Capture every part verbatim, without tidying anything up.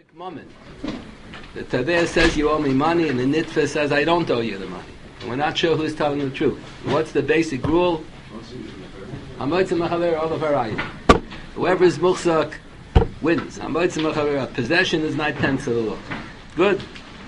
like moment. The Taveh says you owe me money, and the Nitva says I don't owe you the money. And we're not sure who's telling the truth. What's the basic rule? Whoever is muchzak wins. Possession is nine tenths of the law. Good.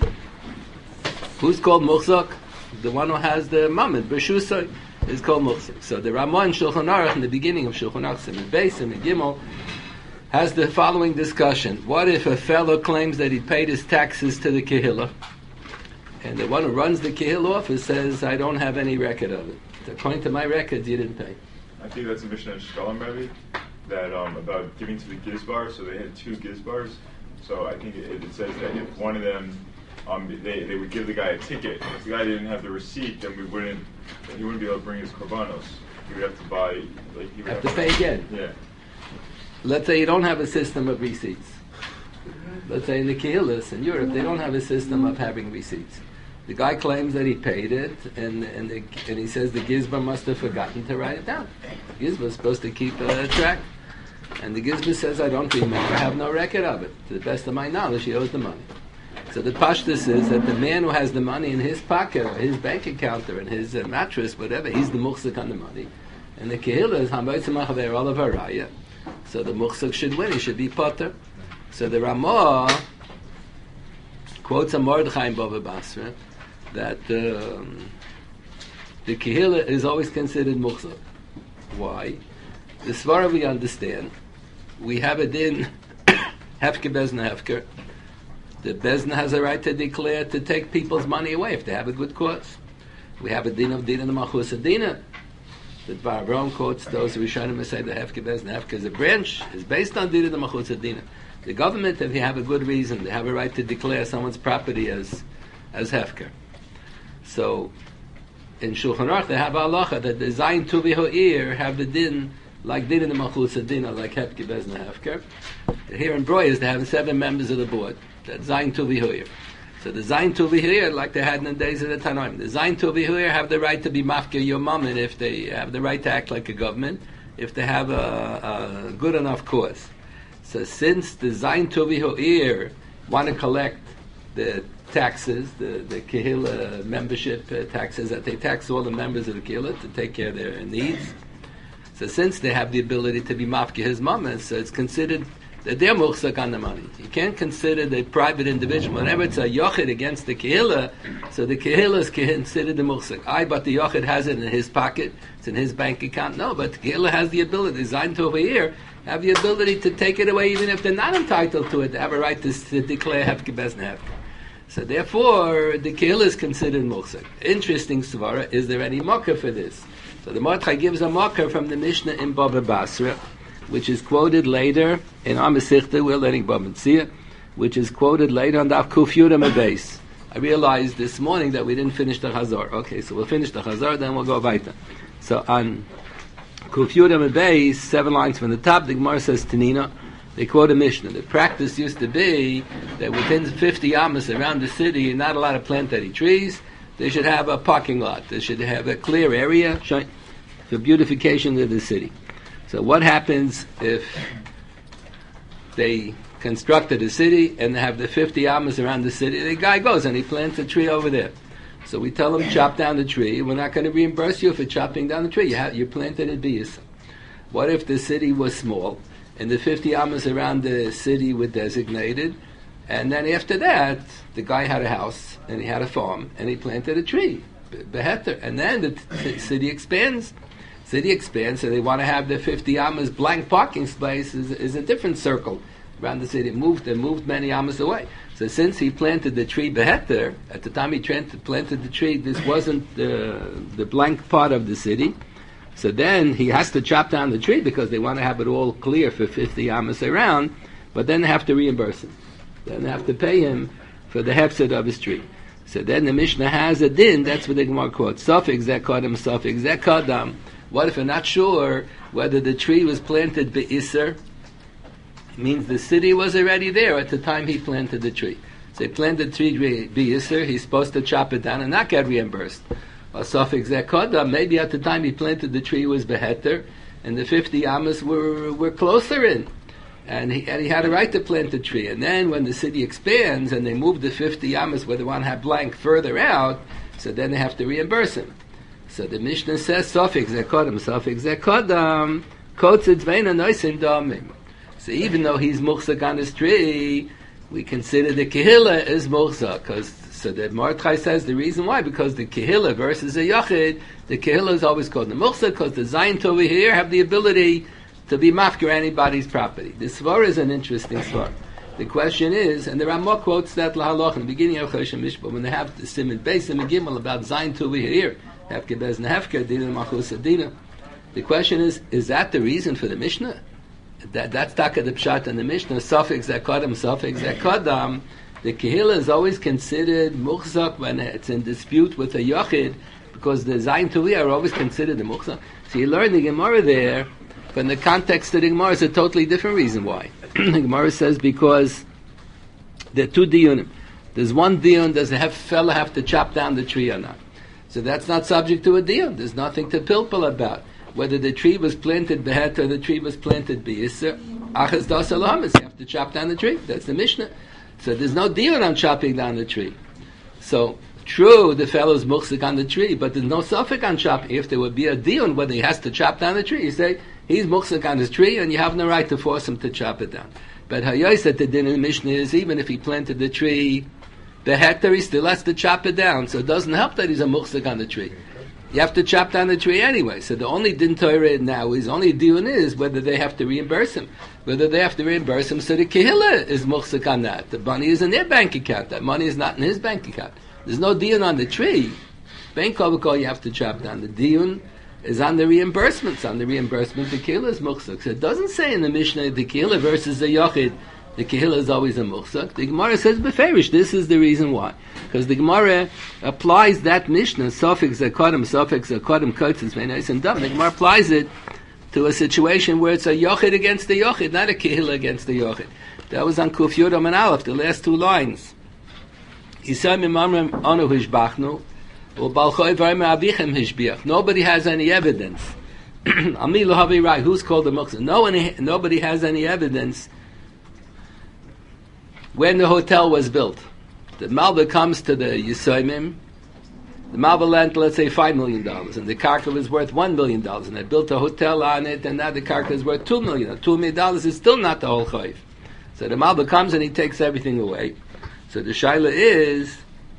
Who's called muchzak? The one who has the moment. B'shusay is called muchzak. So the Ramah in Shulchan Aruch, in the beginning of Shulchan Aruch, Siman Beis and Gimel, has the following discussion. What if a fellow claims that he paid his taxes to the Kehillah, and the one who runs the Kehillah office says, I don't have any record of it. According to my records, you didn't pay. I think that's a Mishnah in Shkolem, maybe, that um, about giving to the Gizbar, so they had two Gizbars. So I think it, it says that if one of them, um, they, they would give the guy a ticket. If the guy didn't have the receipt, then we wouldn't, then he wouldn't be able to bring his korbanos. He would have to buy, like he would have, have to pay again. Yeah. Let's say you don't have a system of receipts. Let's say in the Kehillas in Europe, they don't have a system of having receipts. The guy claims that he paid it, and and, the, and he says the Gizbar must have forgotten to write it down. The Gizbar is supposed to keep a track. And the Gizbar says, I don't remember, I have no record of it. To the best of my knowledge, he owes the money. So the pashtus is that the man who has the money in his pocket, or his bank account, or in his uh, mattress, whatever, he's the muchzik on the money. And the Kehillah is Hambaytzimach all of Haraya. So the muchzik should win, he should be potter. So the Ramah quotes a Mordechai in Bava Basra that um, the Kehillah is always considered muchzik. Why? The Svara we understand. We have a din, Hefker Bezna Hefker. The Bezna has a right to declare to take people's money away if they have a good cause. We have a din of din in the Machus Adina. The Dvar Avraham quotes those Rishonim who say the Hefker Bezna Hefker is a branch, is based on din in the Machus Adina. The government, if you have a good reason, they have a right to declare someone's property as as Hefker. So, in Shulchan Aruch, they have halacha that the Zayin Tuvi Ho'ir have the din like din in the Malchus Adina, like Hefker Bezna Hefker. Here in Broyes, they have seven members of the board. That's Zayin Tuvi Ho'ir. So the Zayin Tuvi Ho'ir, like they had in the days of the Tanoim, the Zayin Tuvi Ho'ir have the right to be mafkir your mammon if they have the right to act like a government, if they have a, a good enough cause. So since the Zayin Tuvi Ho'ir want to collect the taxes, the, the Kehillah membership uh, taxes that they tax all the members of the Kehillah to take care of their needs. So since they have the ability to be mafkir his mammon, so it's considered that they're muchzak on the money. You can't consider the private individual. Whenever it's a yochid against the kehillah, so the kehillah is considered the muchzak. I, but the yochid has it in his pocket, it's in his bank account. No, but the kehillah has the ability, designed to over here, have the ability to take it away even if they're not entitled to it. They have a right to, to declare hefker bezna hefker. So therefore, the kehillah is considered muchzak. Interesting svara, is there any mocker for this? So the Mordechai gives a mocker from the Mishnah in Bava Basra, which is quoted later in our Masechta, we're learning Bava Metzia, which is quoted later on the Kuf Yudam Beis. I realized this morning that we didn't finish the Chazar. Okay, so we'll finish the Chazar, then we'll go weiter. So on Kuf Yudam Beis, seven lines from the top, the Gemara says Tanina, they quote a Mishnah. The practice used to be that within fifty amas around the city, not a lot of planted trees, they should have a parking lot. They should have a clear area for beautification of the city. So what happens if they constructed a city and they have the fifty amas around the city? The guy goes and he plants a tree over there. So we tell him, chop down the tree. We're not going to reimburse you for chopping down the tree. You have, you planted it biyas. What if the city was small and the fifty amas around the city were designated, and then after that, the guy had a house and he had a farm and he planted a tree, beheter, and then the t- city expands. City expands, so they want to have the fifty amas blank parking space is, is a different circle around the city. It moved and moved many amas away. So since he planted the tree beheter, at the time he planted, planted the tree, this wasn't the the blank part of the city. So then he has to chop down the tree because they want to have it all clear for fifty amas around, but then they have to reimburse him. Then they have to pay him for the hefsed of his tree. So then the Mishnah has a din, that's what the Gemara quotes. Safik zekodam, safik zekodam. What if we're not sure whether the tree was planted be'isr? It means the city was already there at the time he planted the tree. So he planted the tree be'isr, he's supposed to chop it down and not get reimbursed. Or safik zekodam, maybe at the time he planted the tree was beheter, and the fifty amas were, were closer in. And he, and he had a right to plant the tree. And then when the city expands and they move the fifty amas where they want to have blank further out, so then they have to reimburse him. So the Mishnah says, Sofik zekodam, Sofik zekodam, kotzit veina noisim damim. So even though he's muchzak on his tree, we consider the kehillah is muchzak. Because so that Mordechai says the reason why, because the kehillah versus a yachid, the kehillah is always called the muchzak, because the zayin over here have the ability to be mafkir anybody's property. This svara is an interesting svara. The question is, and there are more quotes that lahaloch in the beginning of Choshen Mishpah when they have the Siman Beis and Gimel about zayin to over here, hefker bezna hefker dina machus adina. The question is, is that the reason for the Mishnah? That that's taka the pshat in the Mishnah. Safek zekodam, safek zekodam. The kehillah is always considered muchzak when it's in dispute with a yachid, because the zayin tuvi are always considered the muchzak. So you learn the Gemara there, but in the context of the Gemara is a totally different reason why. The Gemara says because there are two diyunim. There's one diyun, does the have, fella have to chop down the tree or not? So that's not subject to a diyun. There's nothing to pilpul about. Whether the tree was planted behet or the tree was planted b'yisr, achas das alamas, you have to chop down the tree. That's the Mishnah. So there's no diyun on chopping down the tree. So true, the fellow's muchzik on the tree, but there's no suffix on chopping. If there would be a diyun whether he has to chop down the tree, you say he's muchzik on his tree, and you have no right to force him to chop it down. But Hayai said the din in the Mishnah is even if he planted the tree, the hectare he still has to chop it down. So it doesn't help that he's a muchzik on the tree. You have to chop down the tree anyway. So the only din Torah now is only diyun is whether they have to reimburse him. Whether they have to reimburse him, so the kehillah is muchzik on that. The money is in their bank account. That money is not in his bank account. There's no diyun on the tree. Bank kol you have to chop down. The diyun is on the reimbursements. On the reimbursement, the kehillah is muchzik. So it doesn't say in the Mishnah the kehillah versus the yochid, the kehillah is always a muchzik. The Gemara says beferish. This is the reason why. Because the Gemara applies that Mishnah, Sofik Zekodem, Sofik Zekodem, Kotzis, Veinais, and Dam. The Gemara applies it to a situation where it's a yochid against the yochid, not a kehillah against the yochid. That was on Kuf Yodam and Aleph, the last two lines. Nobody has any evidence. Who's called the muchzik? No one, nobody has any evidence when the hotel was built. The Malva comes to the Yisoimim, the Malva lent, let's say, five million dollars, and the karka was worth one million dollars, and they built a hotel on it, and now the karka is worth two million dollars. two million dollars is still not the whole chayv. So the Malva comes and he takes everything away. So the shaila is,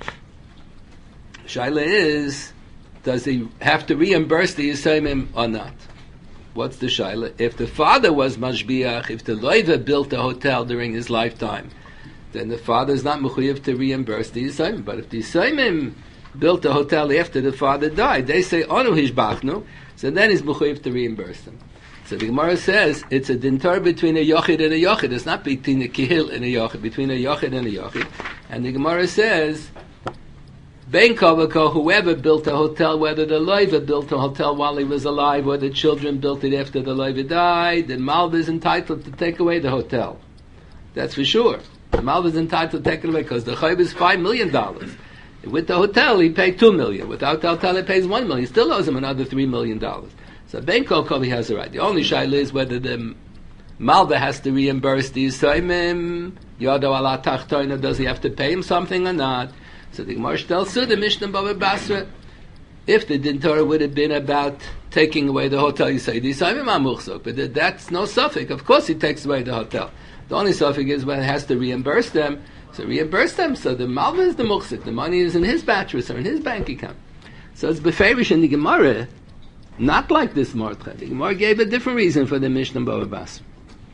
shaila is, does he have to reimburse the Yisoimim or not? What's the shaila? If the father was mashbiach, if the loiva built a hotel during his lifetime, then the father is not mechuyev to reimburse the Yisayim. But if the Yisayim built a hotel after the father died, they say, Onu hishbachnu, so then he's mechuyev to reimburse them. So the Gemara says, it's a dintar between a yochid and a yochid. It's not between a kihil and a yochid, between a yochid and a yochid. And the Gemara says, Ben Kovako, whoever built a hotel, whether the loiva built a hotel while he was alive, or the children built it after the loiva died, the malva is entitled to take away the hotel. That's for sure. The Malva is entitled to take it away because the chayv is five million dollars. With the hotel, he paid two million. Without the hotel, he pays one million. He still owes him another three million dollars. So Ben Kol Kol, he has a right. The only shaila is whether the Malva has to reimburse the Yisraelim. Yodo ala tachtoina, does he have to pay him something or not? So the Gemara tells the Mishnah Bava Basra, if the Din Torah would have been about taking away the hotel, you say the Yisraelim are muchzok, but that's no suffix. Of course, he takes away the hotel. The only suffix is when it has to reimburse them. So reimburse them. So the malva is the muchzik. The money is in his batteries or in his bank account. So it's beferish in the Gemara, not like this Mordechai. The Gemara gave a different reason for the Mishnah Bava Basra.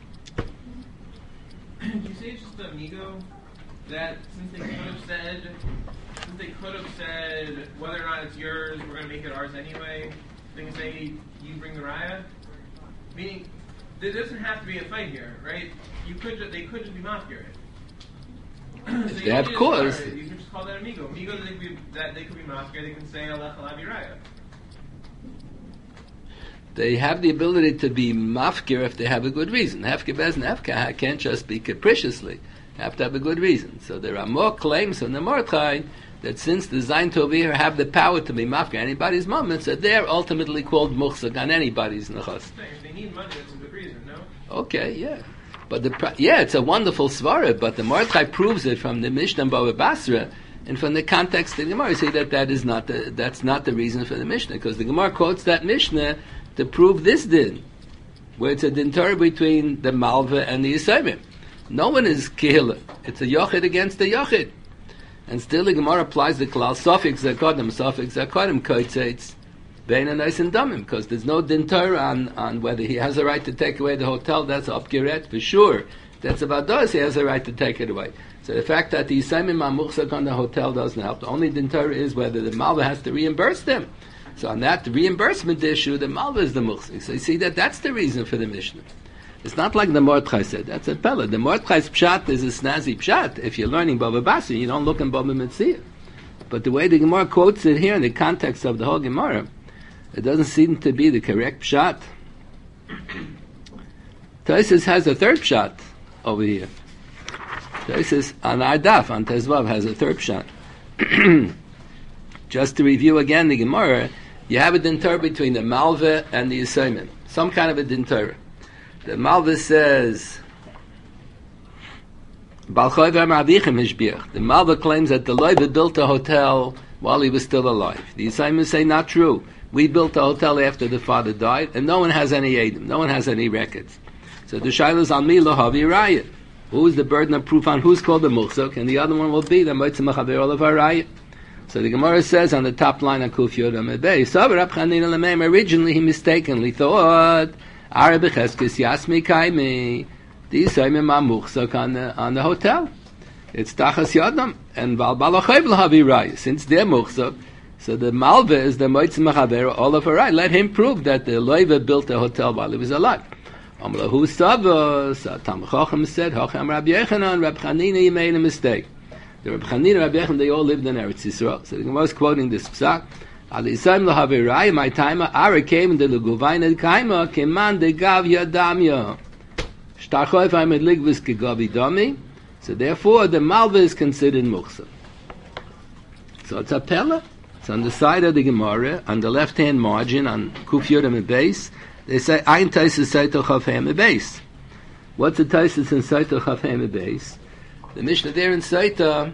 Do you say it's just amigo that since they could have said, since they could have said whether or not it's yours, we're going to make it ours anyway. They can say you bring the raya, meaning. There doesn't have to be a fight here, right? You could, just, they could just be mafia. So they have cause. You can just call that amigo. Amigo, they could be, that they could be mafia. They can say alech alavi raya. They have the ability to be mafkir if they have a good reason. Hefker bezn hefker can't just be capriciously. They have to have a good reason. So there are more claims from the Mordechai that since the Zayin Tovir have the power to be mafkir anybody's moments, that they're ultimately called muchzak on anybody's nechas. If they need money, that's a good reason, no? Okay, yeah. But the yeah, it's a wonderful svara. But the Mordechai proves it from the Mishnah and Bava Basra, and from the context of the Gemara. You see that that is not the that's not the reason for the Mishnah, because the Gemara quotes that Mishnah to prove this din, where it's a din Torah between the Malva and the Yisayim. No one is kehila. It's a yochid against the yochid. And still the Gemara applies the klal suffix zakodim, suffix zakodim koitzeitz bein anais and damim, because there's no din Torah on, on whether he has a right to take away the hotel. That's up giret for sure. That's about does he has a right to take it away. So the fact that the Yisayim are muchzak on the hotel doesn't help. The only din Torah is whether the Malva has to reimburse them. So on that reimbursement issue, the Malva is the muchzak. So you see that that's the reason for the Mishnah. It's not like the Mordechai said. That's a pella. The Mordechai's pshat is a snazzy pshat. If you're learning Bava Basra, you don't look in Bava Metzia. But the way the Gemara quotes it here in the context of the whole Gemara, it doesn't seem to be the correct pshat. Taisus has a third pshat over here. Taisus on Ardaf, on Tezvav, has a third pshat. Just to review again the Gemara, you have a din Torah between the Malva and the Yisayim. Some kind of a din Torah. The Malva says, the Malva claims that the Loiva built a hotel while he was still alive. The Yisayim say, not true. We built a hotel after the father died, and no one has any edim, no one has any records. So the Shaila is on me, Lohavi Raya. Who is the burden of proof on who's called the Muchzak, and the other one will be the Moitzah Mechaber Olav Haraya. So the Gemara says on the top line of Kuf Yod Amud Beis, originally he mistakenly thought, Ara b'cheskes yasmi kaimi. These say me mamuchzak on the on the hotel. It's tachas yadam and val balachayv l'havi raya. Since they're muchzak, so the malva is the moitzah mechaber all of her right. Let him prove that the loiva built a hotel while he was alive. Amlahu savos. Tam Chacham said, Hacham Rabbi Yechanan, Rabbi Chanina, you made a mistake. The Rabbi Chanina, Rabbi Yechanan, they all lived in Eretz Yisrael. So the Gemara was quoting this psak. Ali Yisayim l'havi raya. My time, Ara came in the Luguvayna Kaima, Keman de Gav Yadamya. Shtarchoif Ahmed Ligvis Kegavi Dami. So therefore, the Malva is considered Muchsa. So it's a Pella. It's on the side of the Gemara, on the left-hand margin, on Kuf Yod Amud Beis. They say, Ein Taisus Saito Chav Amud Beis. What's the Taisus in Saito Chav Amud Beis? The Mishnah there in Saita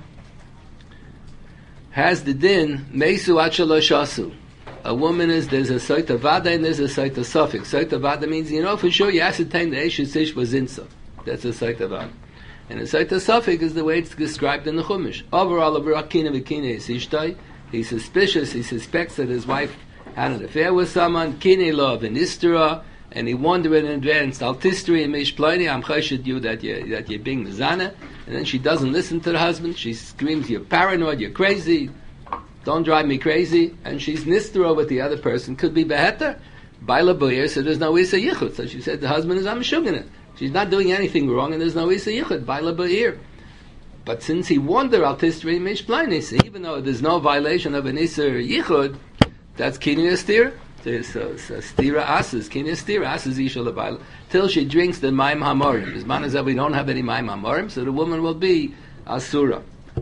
has the din Meisu Achalosh Asu. A woman is, there's a Saita Vada and there's a Saita Suffix. Saita Vada means, you know, for sure you ascertain the Eshes Ish was Insa. That's a Saita Vada. And a Saita Suffix is the way it's described in the Chumash. Overall, Abarakina Vikine is Ishtai. He's suspicious, he suspects that his wife had an affair with someone, Kine Love and Istera, and he warned her in advance, Altistri and Mish Pliny, I'm chayshid you that you're, that you're being Mizana. And then she doesn't listen to the husband. She screams, you're paranoid, you're crazy, don't drive me crazy. And she's nistera with the other person. Could be beheter. Baila Boyer, so there's no Isa Yichud. So she said the husband is Amishugin. She's not doing anything wrong and there's no Isa Yichud. Baila Boyer. But since he warned her, Altistri Mish Plainis, even though there's no violation of an Isa Yichud, that's Kini Astir. So Stira Asas, Kini Stira Asas Isha Labaila. Till she drinks the Maim Hamorim. As man as that we don't have any Maim Hamorim, so the woman will be Asura.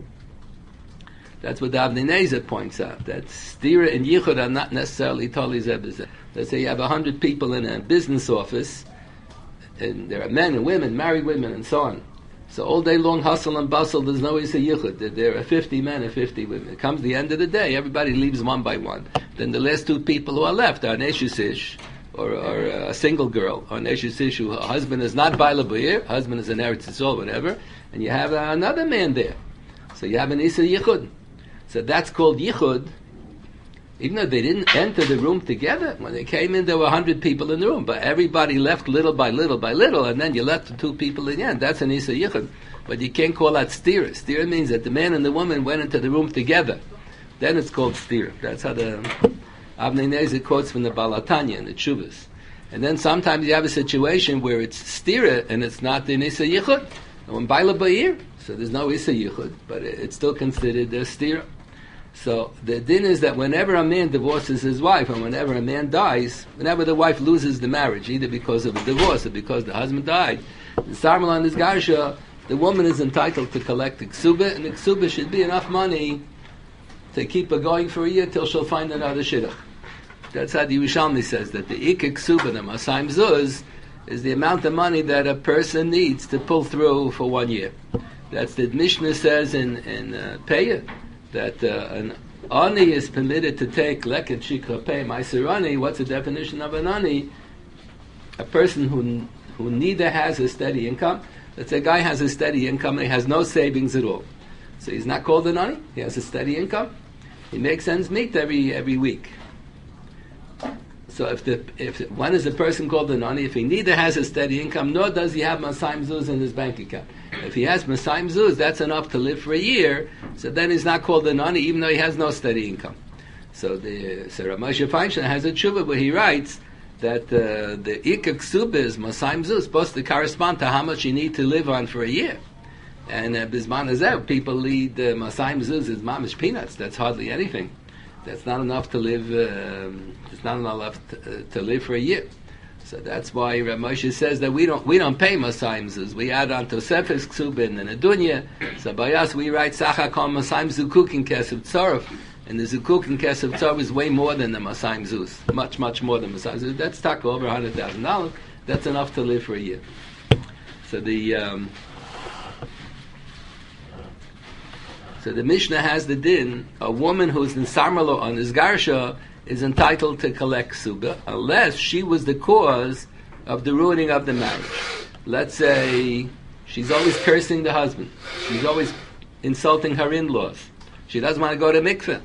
That's what the Avnei Nezer points out. That Stira and Yichud are not necessarily Toli Zebezeh. Let's say you have a hundred people in a business office, and there are men and women, married women, and so on. So all day long, hustle and bustle, there's no Isa Yichud. There are fifty men and fifty women. It comes the end of the day, everybody leaves one by one. Then the last two people who are left are an Eshes Ish, or, or a single girl, or an Eshes Ish whose husband is not Baila B'ir, husband is an Eretz Yisrael, whatever, and you have uh, another man there. So you have an Isa Yichud. So that's called Yichud. Even though they didn't enter the room together, when they came in, there were a hundred people in the room, but everybody left little by little by little, and then you left the two people in the end. That's an Isa Yichud. But you can't call that stira. Stira means that the man and the woman went into the room together. Then it's called stira. That's how the Avnei Nezer quotes from the Balatanya and the Chuvas. And then sometimes you have a situation where it's stira and it's not the Isa Yichud. And when Baila Ba'ir, so there's no Isa Yichud, but it's still considered a stira. So the din is that whenever a man divorces his wife, and whenever a man dies, whenever the wife loses the marriage, either because of a divorce or because the husband died, the Sarmal and his Garsha, the woman is entitled to collect the ksuba, and the ksuba should be enough money to keep her going for a year till she'll find another shidduch. That's how the Yerushalmi says, that the ikik ksuba, the Masayim Zuz, is the amount of money that a person needs to pull through for one year. That's the Mishnah says in in uh, Peah that uh, an ani is permitted to take leket shikra pei ma'aser ani. What's the definition of an ani? A person who who neither has a steady income. Let's say a guy has a steady income and he has no savings at all. So he's not called an ani. He has a steady income. He makes ends meet every every week. So if the if one is a person called an ani, if he neither has a steady income nor does he have Masayim Zuz in his bank account. If he has Masayim Zuz, that's enough to live for a year. So then he's not called an ani, even though he has no steady income. So the so Rav Moshe Feinstein has a tshuva where he writes that uh, the Ikar Ksuba is Masayim Zuz supposed to correspond to how much you need to live on for a year. And uh, Bisman Hazev, people lead uh, Masayim Zuz is mamish peanuts. That's hardly anything. That's not enough to live. Um, it's not enough to, uh, to live for a year. So that's why Rav Moshe says that we don't we don't pay Masayim Zuz. We add on Tosefes Ksubin and a Dunya. So by us we write Sacha Kol Masayim Zukuk in Kesef Tzorov, and the Zukuk in Kesef Tzorov is way more than the Masayim Zuz. Much much more than Masayim Zuz. That's taka over a hundred thousand dollars. That's enough to live for a year. So the um, So the Mishnah has the din, a woman who's in Sarmalo on his Garsha is entitled to collect Ksuba, unless she was the cause of the ruining of the marriage. Let's say she's always cursing the husband. She's always insulting her in-laws. She doesn't want to go to mikveh.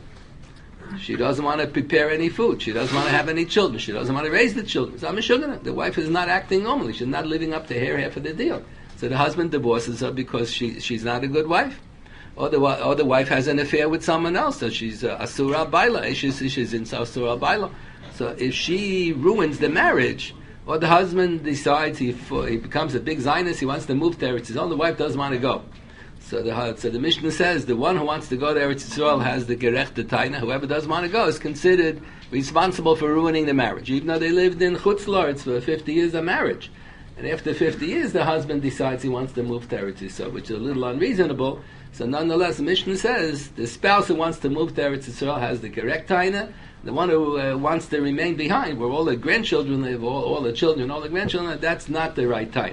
She doesn't want to prepare any food. She doesn't want to have any children. She doesn't want to raise the children. So I'm a shugana. The wife is not acting normally. She's not living up to her half of the deal. So the husband divorces her because she she's not a good wife. Or the, or the wife has an affair with someone else, so she's uh, asura baila. She's, she's in asura baila. So if she ruins the marriage, or the husband decides he he becomes a big Zionist, he wants to move to Eretz Yisrael, the wife doesn't want to go. So the so the Mishnah says the one who wants to go to Eretz Yisrael has the gerechte taina. Whoever doesn't want to go is considered responsible for ruining the marriage, even though they lived in Chutz La'aretz for fifty years of marriage. And after fifty years, the husband decides he wants to move to Eretz Yisrael, which is a little unreasonable. So nonetheless, the Mishnah says the spouse who wants to move to Eretz Yisrael has the correct taina. The one who uh, wants to remain behind, where all the grandchildren live, all, all the children, all the grandchildren, that's not the right taina.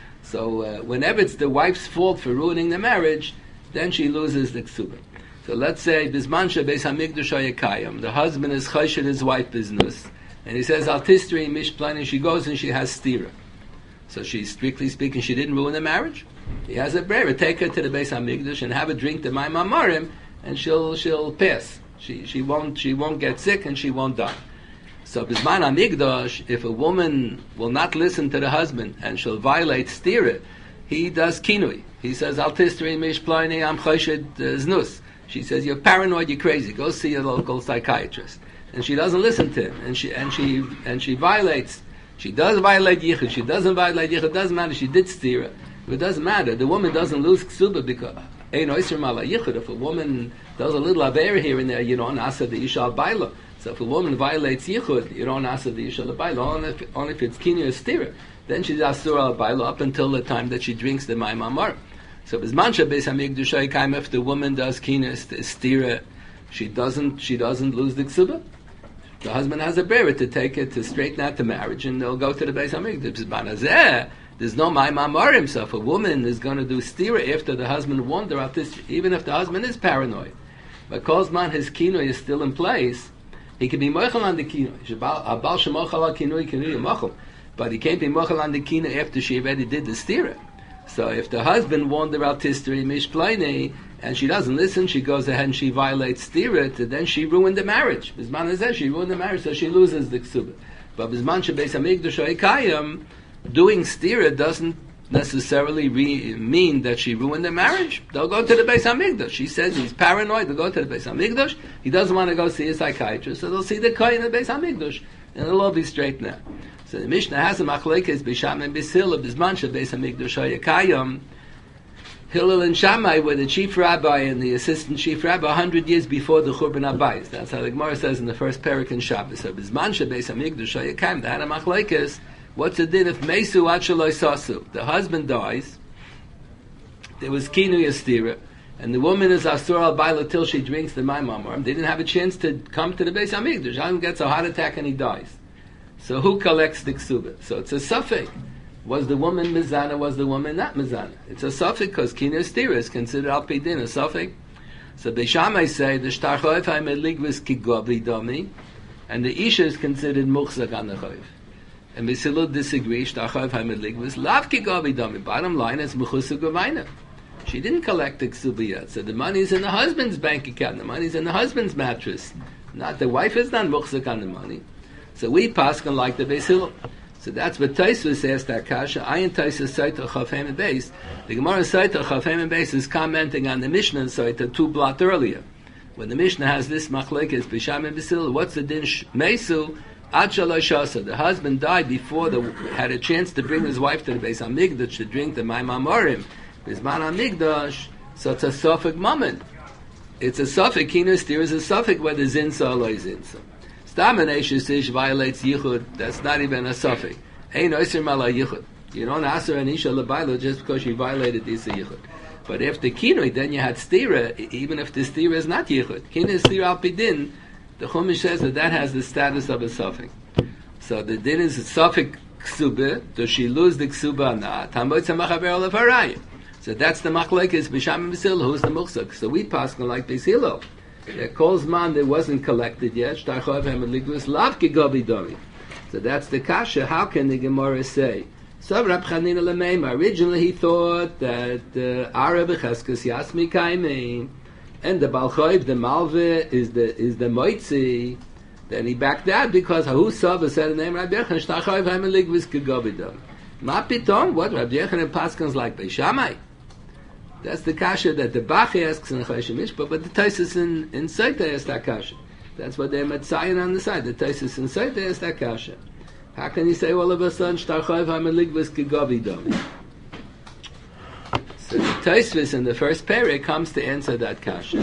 So uh, whenever it's the wife's fault for ruining the marriage, then she loses the ksuba. So let's say Bisman Beis Hamikdash Hayakayim, the husband is choshed his wife business, and he says Al Tistri Mishplan, and she goes and she has stira. So she's strictly speaking, she didn't ruin the marriage. He has a brera, take her to the Beis Hamikdash and have a drink to my mamarim, and she'll she'll pass. She she won't she won't get sick and she won't die. So Bisman Hamikdash, if a woman will not listen to the husband and she'll violate stira, he does kinui. He says Al Tistri Mishplan Am Choshed Znus. She says you're paranoid, you're crazy. Go see a local psychiatrist. And she doesn't listen to him, and she and she and she violates. She does violate yichud. She doesn't violate yichud. It doesn't matter. She did stira. It doesn't matter. The woman doesn't lose ksuba because ein oiser mala yichud. If a woman does a little aver here and there, you don't asa the isha baila. So if a woman violates yichud, you don't asa the isha baila. Only if, only if it's kinyan stira, then she's asura al baila up until the time that she drinks the mayim amar. So bisman shebeis hamikdash kaim, if the woman does kinyan stira, she doesn't she doesn't lose the ksuba. The husband has a brera to take it to straighten out the marriage, and they'll go to the Beis Hamikdash. There's no ma'im amarim. So if a woman is going to do stira after the husband warned her, this, even if the husband is paranoid, but Kozman his kino is still in place, he can be mochel on the kino. But he can't be mochel on the kino after she already did the stira. So if the husband warned her out history mishpleine, and she doesn't listen, she goes ahead and she violates stira, then she ruined the marriage. Bisman says she ruined the marriage, so she loses the ksuba. But bisman shebeis hamikdash hayakayim, doing stira doesn't necessarily re- mean that she ruined the marriage. They'll go to the Beis Hamikdash. She says he's paranoid. They'll go to the Beis Hamikdash. He doesn't want to go see a psychiatrist, so they'll see the kohen in the Beis Hamikdash, and it'll all be straightened out. So the Mishnah has a machlekes b'sham and b'shil bisman shebeis hamikdash hayakayim. Hillel and Shammai were the chief rabbi and the assistant chief rabbi a hundred years before the Churban Abayis. That's how the Gemara says in the first parak in Shabbos. So bisman shebeis hamikdash hayakayim, they had a machlekes. What's the din if Mesu ad shaloi sasu? The husband dies, there was kinu yastira, and the woman is asur al baila till she drinks the mayim amarim. They didn't have a chance to come to the Beis Hamikdash. The husband gets a heart attack and he dies. So who collects the ksuba? So it's a suffix. Was the woman mizana? Was the woman not mizana? It's a suffix because kina stira is considered al pi din a suffix. So Beis Shammai say the shtar choiv ha'meligvis kigobli domi, and the isha is considered muchzak on the choiv. And Beis Hillel disagree. Shtar choiv ha'meligvis lav kigobli domi. Bottom line is mechusuk gavayna. She didn't collect the ksuba yet, so the money's in the husband's bank account. The money's in the husband's mattress. Not the wife is not muchzak on the money. So we paskin like the Beis Hillel. So that's what Tosfos asked that kasha. Ayin Tosfos Saita Chafhem and Beis. The Gemara Saita Chafhem and Beis is commenting on the Mishnah Saita two blot earlier. When the Mishnah has this machlekes Beis Shammai and Beis Hillel, what's the din mesu ad shalosh shasa? The husband died before the had a chance to bring his wife to the Beis Hamikdash to drink the Mayim Amorim. Bisman Hamikdash, so it's a suffix moment. It's a suffix. Kinus there is a suffix whether zinsa or lo zinsa. Stamaneshisish violates yichud. That's not even a suffix. Ein oiser mala yichud. You don't aser an isha lebailo just because she violated this yichud. But if the kinoi, then you had stira. Even if the stira is not yichud, kinoi is stira al pidin. The Chumash says that that has the status of a suffix. So the din is a suffix ksuba. Does she lose the ksuba or not? Tamboy tzamachaber olav harayim. So that's the machlekes Beis Shammai and Beis Hillel. Who's the muchzak? So we pass like Beis Hillel. That calls man that wasn't collected yet. So that's the kasha. How can the Gemara say? So Rab Chanina Lameima. Originally he thought that Arab Cheskes Yasmi Kaimei and the Balchoiv, the Malve, is the is the Moitzi. Then he backed out because Hahu Sava said the name Rabbi Yechon Shtachoiv Hameligvis Kegobidom. Ma Piton, what Rabbi Yechon and Paskans like Beis Shammai? That's the kasha that the Bachi asks in Choshen Mishpah, but the Tosfos in in Saita asks that kasha. That's what they're Metzayin on the side. The Tosfos in Saita asks that kasha. How can you say all of a sudden Shtarchoiv Hameligvis Kegobidom? So the Tosfos in the first parak comes to answer that kasha.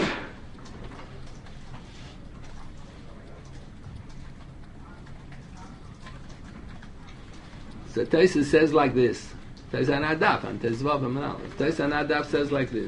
So Tosfos says like this. Tosfos Anadaf and Tezvav Amanal. Tosfos Anadaf says like this.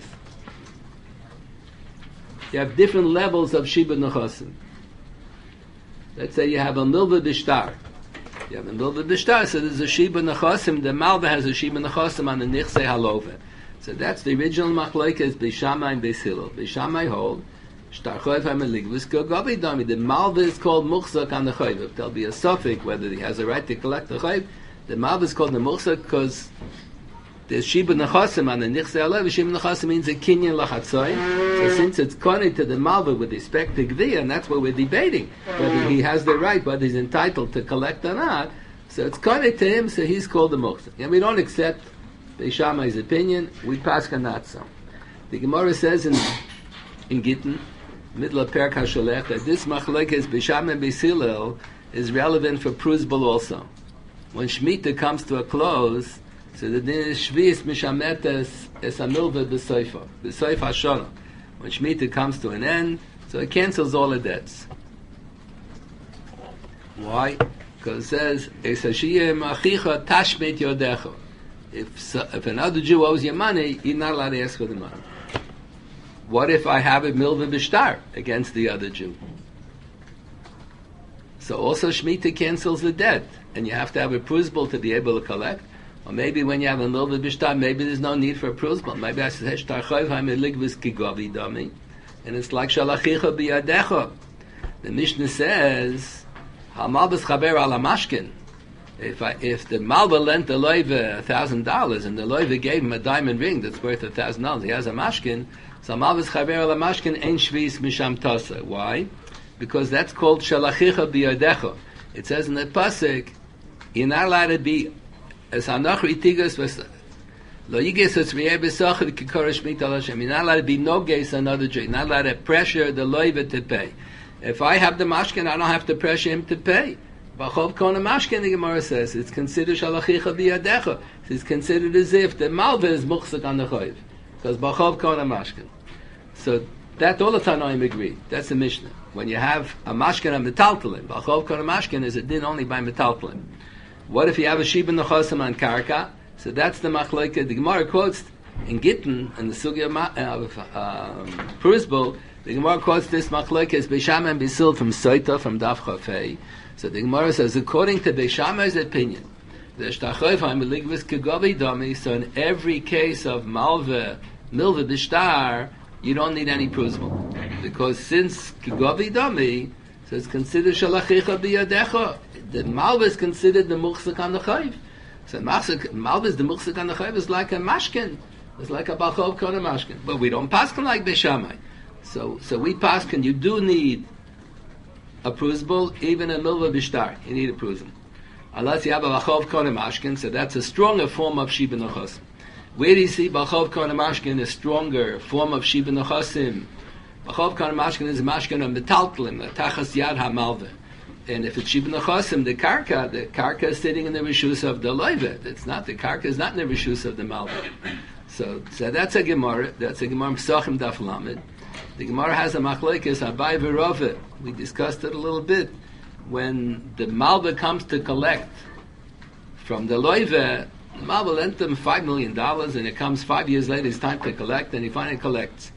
You have different levels of Shiba Nechosim. Let's say you have a Milva Bishtar. You have a Milva Bishtar, so there's a Shiba Nechosim. The Malva has a Shiba Nechosim on the Nichse Halova. So that's the original machlokes Beis Shammai and Beis Hillel. Beis Shammai hold Shtarchoiv Hameligvis Kegobidom. The Malva is called Muchzak on the Chayv. There'll be a suffix whether he has a right to collect the Chayv. The Malva is called the Muchzak because there's Shiba Nechosim on the Nichse Halova. Shiba Nechosim means a Kinyan Lachatzoy. So since it's connected to the Malva with respect to Gviyah, and that's what we're debating, whether he has the right, whether he's entitled to collect or not, so it's connected to him, so he's called the Muchzak. And we don't accept Beis Shammai's opinion, we pass not so. The Gemara says in in Gittin, middle of Perek HaSholech, that this machlokes Beis Shammai and Beis Hillel is relevant for Pruzbul also. When Shemitah comes to a close, so the din is Shvius Mishametes es Amilva B'Soifa, B'Soif HaShonah. When Shemitah comes to an end, so it cancels all the debts. Why? Because it says, Es Hashiyim Achicha Tashmet Yodecha. If, so, if another Jew owes you money, you're not allowed to ask for the money. What if I have a milva b'shtar against the other Jew? So also Shemitah cancels the debt, and you have to have a pruzbul to be able to collect. Or maybe when you have a milva b'shtar, maybe there's no need for a pruzbul. Maybe I say shtar chayv ha'meligvis kigovi dami, and it's like shalachicha biyadecha. The Mishnah says, "Hamalbas chaber ala mashkin." If I, if the Malva lent the loiva a thousand dollars and the loiva gave him a diamond ring that's worth a thousand dollars, he has a mashkin. So Malva's chaver ala mashkin ein shvis misham tasa. Why? Because that's called shalachicha biyadecha. It says in the pasuk, you're not allowed to be as hanachri tigas was lo yiges as riyeh b'sachar kikorish mital Hashem. You're not allowed to be no gays another Jew. You're not allowed to pressure the loiva to pay. If I have the mashkin, I don't have to pressure him to pay. B'chov kona mashkin, the Gemara says, it's considered shalachicha biyadecha. It's considered as if the malva is muchzak on the chayv. Because b'chov kona mashkin. So that all the Tanoim agree. That's the Mishnah. When you have a mashkin and metaltalim, b'chov kona mashkin is a din only by metaltalim. What if you have a shiba nechosim on karka? So that's the machlokes. The Gemara quotes In Gittin, in the Sugya of um, Prusbul, the Gemara quotes this machlokes Beishamai and Bisil from Soita, from Daf Chafei. So the Gemara says, according to Beishamai's opinion, the Shtachayfai Meligvis Kegavi Dami, so in every case of Malva, Milva Bishtar, you don't need any Prusbul. Because since Kegavi Dami, so it's considered Shalachicha Biyadecha, the Malva is considered the Muchzik on the Chayv. So Malva is the Muchzik on the Chayv, is like a Mashkin. It's like a Bachov Kona Mashkin. But we don't paskin like Beishamai. So, so we paskin, you do need a prusbul, even a milva bishtar. You need a prusbul. Unless you have a Bachov Kona Mashkin, so that's a stronger form of Shiba Nechosim. Where do you see Bachov Kona Mashkin, a stronger form of Shiba Nechosim? Bachov Kona Mashkin is a Mashkin of Metaltlim, a Tachas Yad HaMalveh. And if it's Shiba Nechosim, the Karka, the Karka is sitting in the Rishus of the Loivet. It's not, the Karka is not in the Rishus of the Malveh. So, so that's a Gemara. That's a Gemara Pesachim Daf Lamed. The Gemara has a machlekes Abai v'Rava. We discussed it a little bit. When the Malva comes to collect from the Loive, the Malva lent them five million dollars, and it comes five years later. It's time to collect, and he finally collects.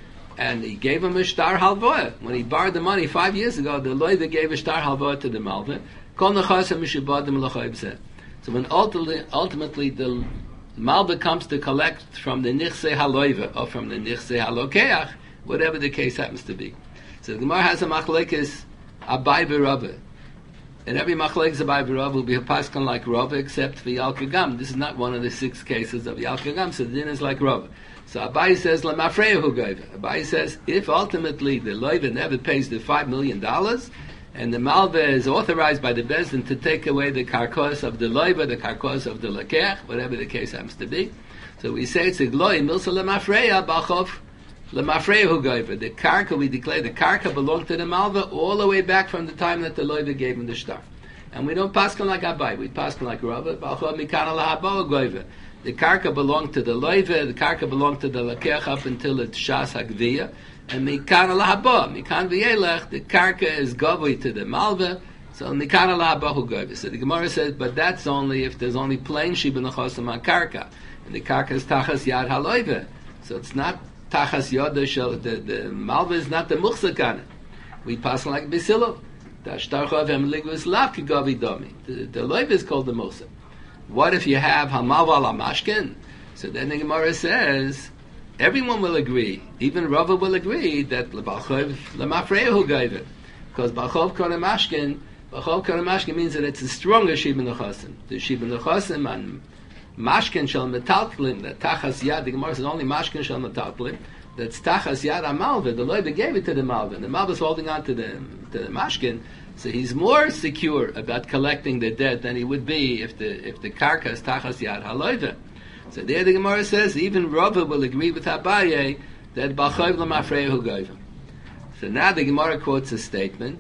And he gave him a shtar halvoah. When he borrowed the money five years ago, the Loive gave a shtar halvoah to the Malva. Kol nechasem mishibadim l'chayv zeh. So when ultimately, ultimately the Malva comes to collect from the Nichse Haloiva or from the Nichse Halokeach, whatever the case happens to be. So the Gemara has a machlekes Abai v'Rava. And every machlekes Abai v'Rava will be a paskan like Rava except for Yalkagam. This is not one of the six cases of Yalkagam, so the din is like Rava. So Abai says, Lamafreyahu Goiva. Abai says, if ultimately the Loiva never pays the five million dollars, and the Malva is authorized by the Bezdin to take away the karkos of the Loiva, the karkos of the Lekech, whatever the case happens to be. So we say it's a Gloi, Milsa Lemafreya, Bachov, Lemafreya Hugoiva. The Karka, we declare the Karka belonged to the Malva all the way back from the time that the Loiva gave him the shtar. And we don't paskin like Abai, we paskin like Rava, Bachov Mikana Lahabo Hugoiva. The Karka belonged to the Loiva, the Karka belonged to the Lekech up until it's Shas Hagviya. And Mikan Lahaba, Mikan V'yelech, the Karka is Govoi to the Malva, so Mikan Lahaba Hu Govoi. So the Gemara says, but that's only if there's only plain Shiba Nechosim on Karka. And the Karka is Tachas Yad HaLoive. So it's not Tachas Yad Shel, the, the Malva is not the Muchzik on it. We pass like Besilov. The Ashtarchov Emligvus Lav Ki Govoi Domi. The, the Loive is called the Muchzik. What if you have Hamalva La Mashkin? So then the Gemara says, everyone will agree, even Rava will agree that Bachov Lemafreyahu gave it. Because Bachov Kona Mashkin, Bachov Kona Mashkin means that it's a stronger Shiba Nechosim. The Shiba Nechosim and Mashkin shall metaltlim, that Tachas Yad, the Gemara says only Mashkin shall metaltlim, that's Tachas Yad HaMalva, the Loiva gave it to the Malva, and the Malva is holding on to the, to the Mashkin, so he's more secure about collecting the debt than he would be if the, if the Karka is Tachas Yad HaLoiva. So there the Gemara says, even Rava will agree with Abaye that Bachov Lemafreyahu Goivim. So now the Gemara quotes a statement.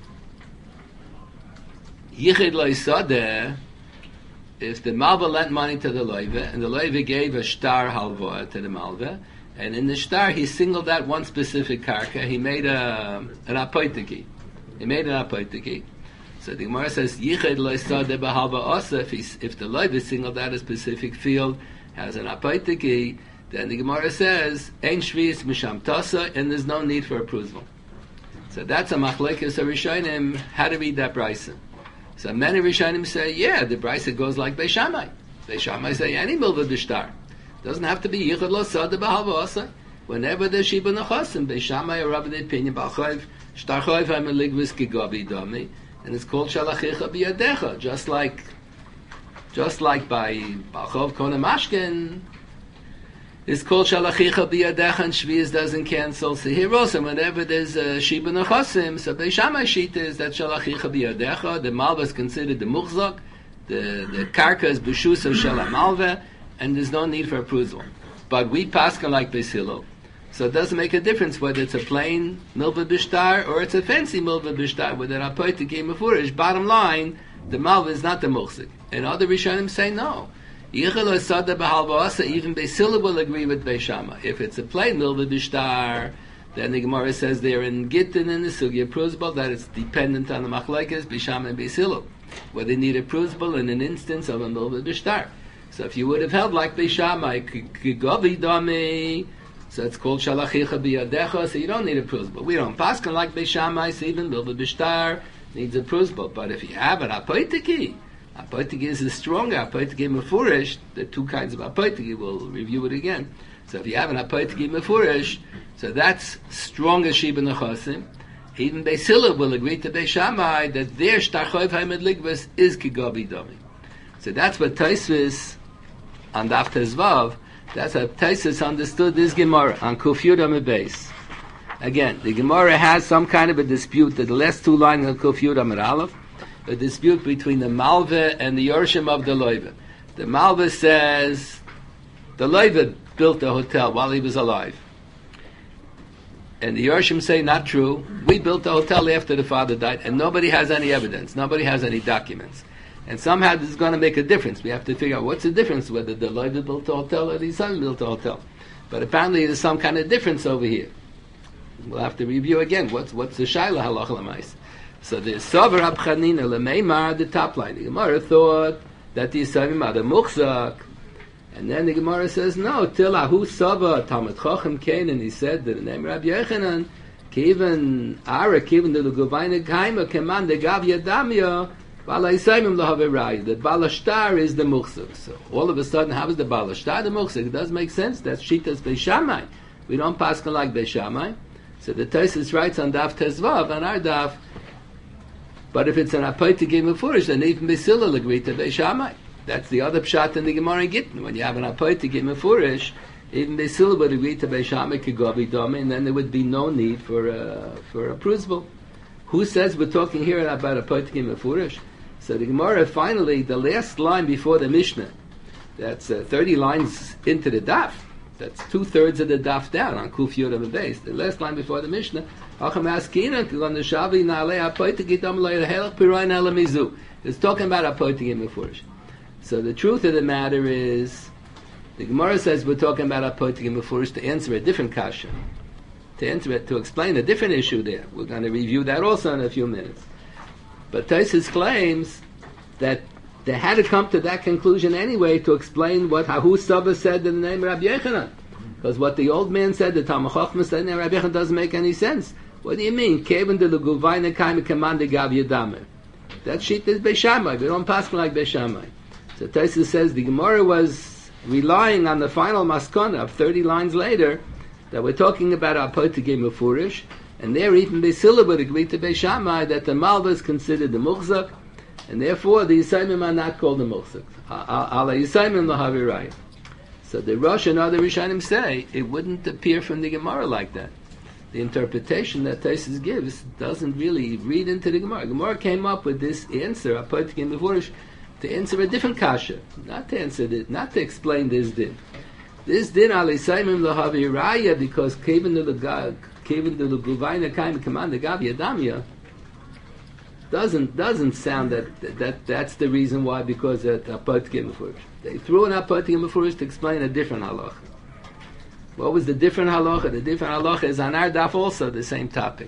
Yichid lo Yisodeh, if the Malva lent money to the Loiva, and the Loiva gave a shtar halvoah to the Malva, and in the shtar he singled out one specific karka, he made a, an apoitiki. He made an apoitiki. So the Gemara says, Yichid lo Yisodeh b'halva osa, if the Loiva singled out a specific field, has an apoitiki, then the Gemara says, Ein shvius misham tasa, and there's no need for a prusbul. So that's a machlekes of Rishonim, how to read that brisa. So many Rishonim say, yeah, the brisa goes like Beishamai. Beishamai say, any milva b'shtar. Doesn't have to be yichud lo sada b'halva asa. Whenever there's Shiba Nechosim, Beishamai or Rabbi the opinion, B'achayv, shtarchayv ha'meligvis kigavi dami, and it's called shalachicha biyadecha, just like Just like by Bachov Kona Mashkin, it's called Shalachicha Biyadecha and Shvius doesn't cancel. So here also, whenever there's a Shiba Nechosim, so Beishamai Shita is that Shalachicha Biyadecha, the Malva is considered the Muchzak, the, the Karka is B'shus of Shala Malva, and there's no need for a prusbul. But we paskin like Beis Hillel. So it doesn't make a difference whether it's a plain Milva Bishtar or it's a fancy Milva Bishtar, whether Apoitik came Mefurish. Bottom line, the Malva is not the Muchzik. And other Rishonim say no. Even Beis Hillel will agree with Beishamai. If it's a plain Milva Bishtar, then the Gemara says there in Gittin and the Sugya Prusbul that it's dependent on the Machlekes, Beishamai and Beis Hillel, where they need a Prusbul in an instance of a Milva Bishtar. So if you would have held like Beis Shammai, Kigovi Dami, so it's called Shalachicha Biyadecha, so you don't need a prusbul. We don't paskin like Beis Shammai, so even Bilva Bishtar needs a prusbul. But if you have an apoitiki, apoitiki is a stronger, apoitiki mefurish, there are two kinds of apoitiki, we'll review it again. So if you have an apoitiki mefurish, so that's stronger Shiba Nechosim. Even Beis Hillel will agree to Beis Shammai that their Shtarchoiv Haimad Ligvas is Kigovi Dami. So that's what Tosfos on Daf Tezvav, that's how Tosfos understood this Gemara on Kuf Yud Amud Beis. Again, the Gemara has some kind of a dispute that the last two lines of Kuf Yud Amud Aleph, a dispute between the Malveh and the Yorshim of the Loiva. The Malveh says the Loiva built the hotel while he was alive. And the Yorshim say, not true. We built the hotel after the father died, and nobody has any evidence. Nobody has any documents. And somehow this is going to make a difference. We have to figure out what's the difference, whether the Loiva built the hotel or the son built the hotel. But apparently there's some kind of difference over here. We'll have to review again. What's what's the Shaila Halacha L'mais? So the Sover Abchanina L'meimar, the top line. The Gemara thought that the Yisayim are the Muchzak. And then the Gemara says, no, till Ahu Sava, Talmud Chochem came, and he said that the name Rabbi Yechanan, Kiven Ara, Kiven the Luguvayne Kaima, Keman de Gav Yadamya, Bala Yisayim L'haverai, that Balashtar is the Muchzak. So all of a sudden, how is the Balashtar the Muchzak? It does make sense. That's Shitas Beis Shammai. We don't pass like Beis Shammai. So the Tosfos writes on Daf Tezvav, on our Daf, but if it's an Apoitik Mefurish, then even Beis Hillel agreed to Beis Shammai. That's the other pshat in the Gemara in Gittin. When you have an apoitik mefurish, even Beis Hillel would agree to Beis Shammai Kigovi Dami, and then there would be no need for a, for a prusbul. Who says we're talking here about apoitik mefurish? So the Gemara finally, the last line before the Mishnah, that's uh, thirty lines into the daf. That's two thirds of the daf down on Kuf Yud Amud Beis. The last line before the Mishnah, it's talking about apoitik mefurish. So the truth of the matter is, the Gemara says we're talking about apoitik mefurish to answer a different kasha, to answer it, to explain a different issue there. We're going to review that also in a few minutes. But Tosfos claims that they had to come to that conclusion anyway to explain what Hahu Saba said in the name of Rabbi Yechanan. Because what the old man said, the Talmud Chachma said in the name of Rabbi Yechanan doesn't make any sense. What do you mean? Kevin de l'guvayne kaim kamande gav yadamer. That sheet is Beis Shammai. We don't pass like Beis Shammai. So Tosfos says the Gemara was relying on the final maskana of thirty lines later that we're talking about apoitik mefurish, and there even Beis Hillel would agree to Beis Shammai that the Malva is considered the Muchzak, and therefore the Yisayim are not called the Muchzak. Ala Yisayim l'havirai. So the Rosh and other Rishonim say it wouldn't appear from the Gemara like that. The interpretation that Tosfos gives doesn't really read into the Gemara. The Gemara came up with this answer, apoitik mefurish, to answer a different kasha, not to answer it, not to explain this din. This din alisaymim lahaviraya because kevin the gag, kevin the guvayna kaim command the gav yadamya doesn't doesn't sound that, that that that's the reason why, because that apoitik mefurish. They threw an apoitik mefurish to explain a different halacha. What was the different halacha? The different halacha is on our daf also the same topic.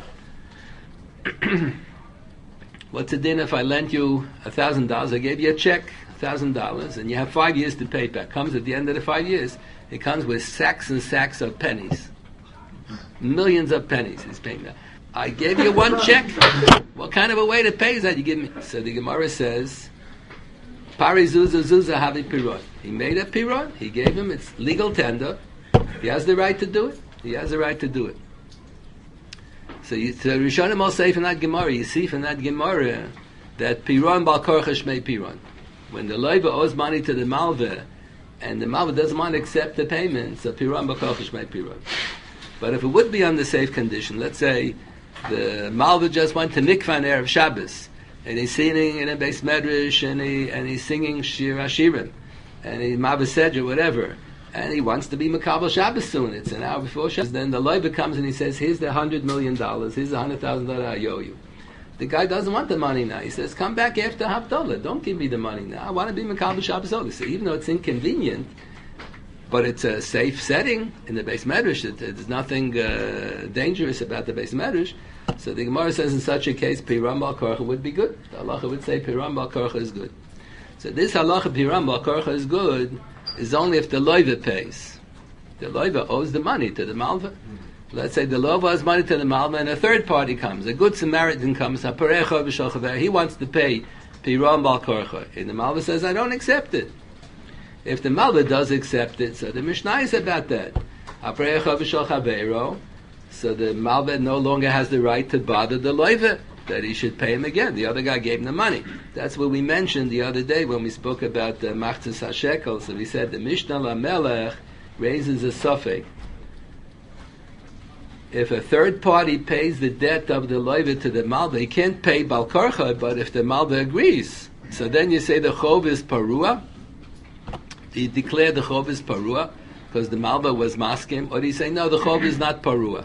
What's the din if I lent you a thousand dollars? I gave you a check, a thousand dollars, and you have five years to pay it back. Comes at the end of the five years, it comes with sacks and sacks of pennies, millions of pennies. He's paying that. I gave you one check. What kind of a way to pay is that you give me? So the Gemara says, "Pari zuza zuza havi pirot." He made a pirot. He gave him. It's legal tender. He has the right to do it. He has the right to do it. So, you, so Rishonim all say from that Gemara, you see from that Gemara that Piron Bal Korcha Shmei Piron. When the Loiva owes money to the Malveh, and the Malveh doesn't want to accept the payment, so Piron Bal Korcha Shmei Piron. But if it would be on the safe condition, let's say the Malveh just went to Mikvan Erev Shabbos, and he's singing in a Beis Medrash, and he and he's singing Shir Hashirim, and he Maveh Sedra, whatever. And he wants to be Makabel Shabbos soon. It's an hour before Shabbos. Then the Loiva comes and he says, here's the hundred million dollars. Here's the hundred thousand dollars I owe you. The guy doesn't want the money now. He says, come back after Havdalah. Don't give me the money now. I want to be Makabel Shabbos. So even though it's inconvenient, but it's a safe setting in the Beis Medrash. It, there's nothing uh, dangerous about the Beis Medrash. So the Gemara says in such a case, Piram Bal Korcha would be good. The halacha would say Piram Bal Korcha is good. So this halacha piram b'al is good, is only if the loiva pays. The loiva owes the money to the malva. Let's say the loiva owes money to the malva, and a third party comes, a good Samaritan comes, he wants to pay piram b'al korcha, and the malva says, I don't accept it. If the malva does accept it, so the Mishnah is about that. So the malva no longer has the right to bother the loiva, that he should pay him again. The other guy gave him the money. That's what we mentioned the other day when we spoke about the machzas hashekel. So we said the Mishnah Lamelech raises a suffix. If a third party pays the debt of the loiva to the malva, he can't pay bal korcha, but if the malva agrees, so then you say the chov is parua. You declare the chov is parua because the malva was maskim, or do you say no, the chov is not parua?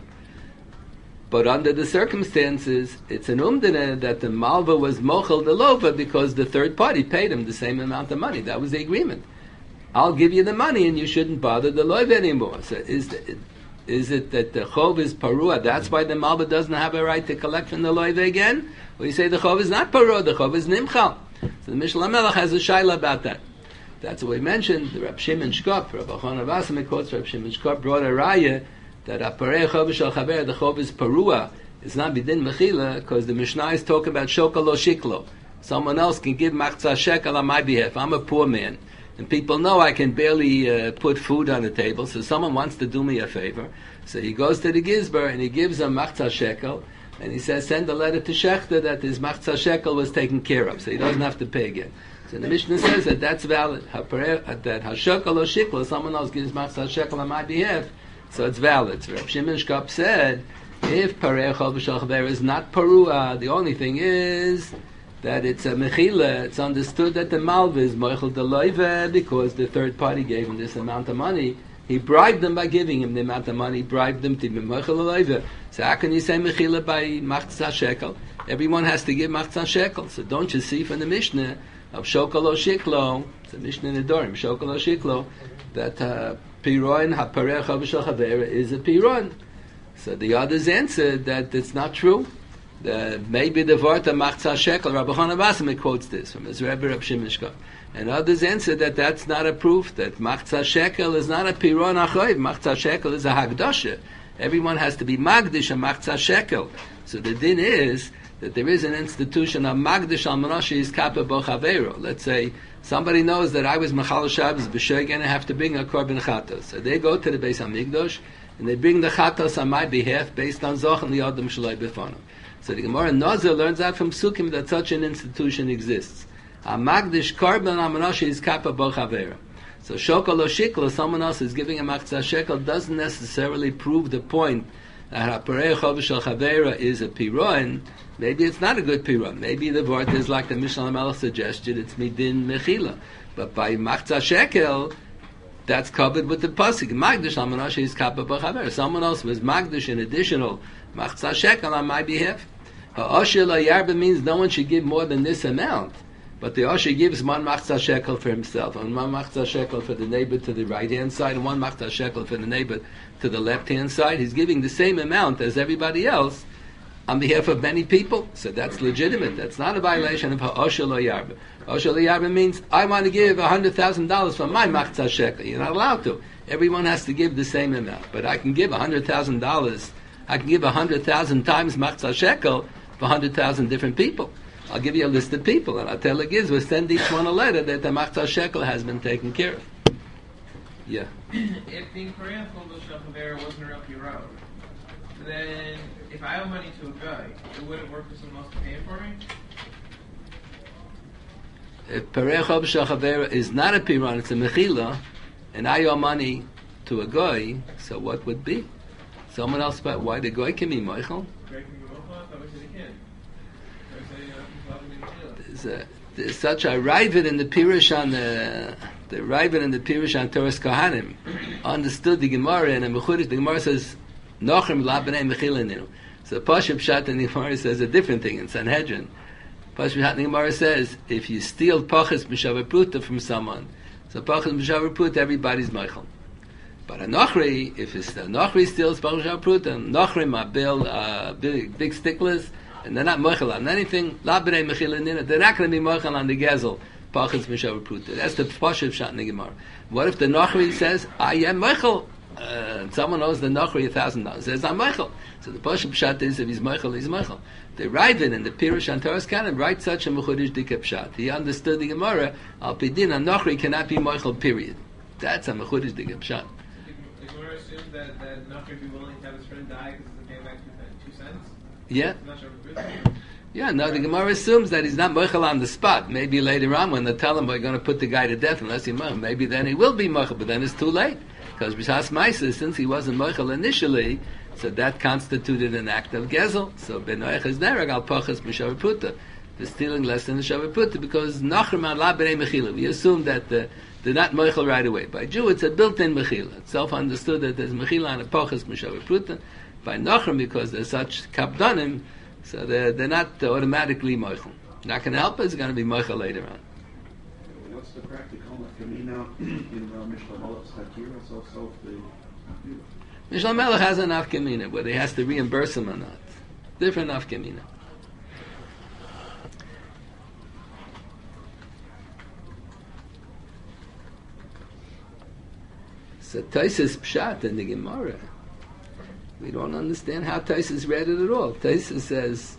But under the circumstances, it's an umdana that the malva was mochel the lova because the third party paid him the same amount of money. That was the agreement. I'll give you the money and you shouldn't bother the lova anymore. So is the, is it that the chov is parua? That's why the malva doesn't have a right to collect from the lova again? Or you say the chov is not parua, the chov is nimchal. So the Mishnah Melech has a shaila about that. That's what we mentioned. The Reb Shimon Shkop, Reb Achon Avasam quotes Reb Shimon Shkop brought a raya that aparei chov shel chaver, the chov is parua. It's not bidin mechila because the Mishnah is talking about shokal lo shiklo. Someone else can give machzah shekel on my behalf. I'm a poor man, and people know I can barely uh, put food on the table. So someone wants to do me a favor. So he goes to the gizbar and he gives a machzah shekel, and he says, send a letter to Shechter that his machzah shekel was taken care of, so he doesn't have to pay again. So the Mishnah says that that's valid. That hashokal lo shiklo, someone else gives machzah shekel on my behalf. So it's valid. So Reb Shimon Shkop said, if parei chol v'shal chaver is not parua, the only thing is that it's a mechila. It's understood that the malva is mochel the loiva because the third party gave him this amount of money. He bribed them by giving him the amount of money. He bribed them to be mochel the loiva. So how can you say mechila by machzah shekel? Everyone has to give machzah shekel. So don't you see from the Mishnah of shokal lo shiklo, it's a Mishnah in the Dorim, shokal lo shiklo, that uh, piron haparei chov v'shal chaver is a piron. So the others answered that it's not true. The, maybe the Varta machzah shekel, Rabbi Chana Basam quotes this from his Rebbe Reb Shimon Shkop. And others answered that that's not a proof, that machzah shekel is not a piron achoiv, machzah shekel is a hagdosha. Everyone has to be magdish a machzah shekel. So the din is that there is an institution of magdish al manashi is kappa bo chavero. Let's say somebody knows that I was machal Shabbos b'sheg and I have to bring a korban chatos. So they go to the Beis Hamikdash and they bring the chatos on my behalf based on zochen liyadam shaloi b'fonim. So the Gemara Nazir learns out from Sukkim that such an institution exists. A magdish korban al manashi is kappa bo chavero. So shokal lo shikla, someone else is giving a machzah shekel, doesn't necessarily prove the point that haparei chov v'shal chaver is a piron. Maybe it's not a good piron. Maybe the word is like the Mishnah Melech suggested, it's midin mechila. But by machzah shekel, that's covered with the pasuk. Magdish al manashi is kappa b'chaver. Someone else was magdish an additional machzah shekel on my behalf. Ha'osher lo yarba means no one should give more than this amount. But the osher gives one machzah shekel for himself, and one machzah shekel for the neighbor to the right hand side, and one machzah shekel for the neighbor to the left hand side. He's giving the same amount as everybody else on behalf of many people. So that's legitimate. That's not a violation of ha'osher lo yarba. Ha'osher lo yarba means I want to give a hundred thousand dollars for my machzah shekel. You're not allowed to. Everyone has to give the same amount. But I can give a hundred thousand dollars. I can give a hundred thousand times machzah shekel for a hundred thousand different people. I'll give you a list of people, and I'll tell the Gizwa, send each one a letter that the machzah shekel has been taken care of. Yeah. If the parei chov v'shal chaver wasn't a real piron, then if I owe money to a guy, it wouldn't work for someone else to pay it for me? If parei chov v'shal chaver is not a piron, it's a mechila, and I owe money to a guy, so what would be? Someone else, but why the guy can be moichel? There's, a, there's such a Ravid in the Pirush on the the Ravid in the Pirush on Toras Kohanim understood the Gemara, and in Mechudish the Gemara says Nochem la b'nei mechilinu. So Pashup Pshat in the Gemara says a different thing in Sanhedrin. Pashup Pshat in the Gemara says if you steal pachas b'shavar pruta from someone, so pachas b'shavar pruta everybody's meichel. But a Nochri, if it's a Nochri steals pachas b'shavar pruta, Nochrim are bill uh, big big sticklers. And they're not mochel on anything. La b'nei mechila nina. They're not going to be mochel on the gezel. pachas mishav pruta. That's the pashup shot in the Gemara. What if the Nachri says, I am Meichel? Uh, someone owes the Nachri a thousand dollars. Says, I'm Meichel. So the pashup shot is, if he's Meichel, he's Meichel. The Raven and the Pirush and Torah's Canon write such a mechudish dikap shot. He understood the Gemara, al pidin, a Nachri cannot be Meichel, period. That's a mechudish dikap shot. The Gemara assumes that, that Nachri would be willing to have his friend die because he gave back two, two cents? Yeah. Not sure if Yeah, no, the Gemara assumes that he's not Meichel on the spot. Maybe later on when they tell him we're going to put the guy to death unless he Meichel, maybe then he will be Meichel, but then it's too late. Because B'shas Maisa, since he wasn't Meichel initially, so that constituted an act of Gezel. So Benoich is Nerag al Pachas B'Shavar Puta. They're stealing less than the Shavar Puta because Nachrim La B'nei Mechila. We assume that the, they're not Meichel right away. By Jew, it's a built-in Mechila. It's self-understood that there's Mechila on a Pachas B'Shavar Puta. By Nachrim, because they're such Kapdanim, so they're, they're not automatically Meichel. Not going to help us, it's going to be Meichel later on. What's the practical nafkamina in uh, Mishnah Malach's Hakira? So, so the Mishnah Melech has an nafkamina, whether he has to reimburse him or not. Different nafkamina. So Taisus Pshat in the Gemara. We don't understand how Taisus read it at all. Taisus says,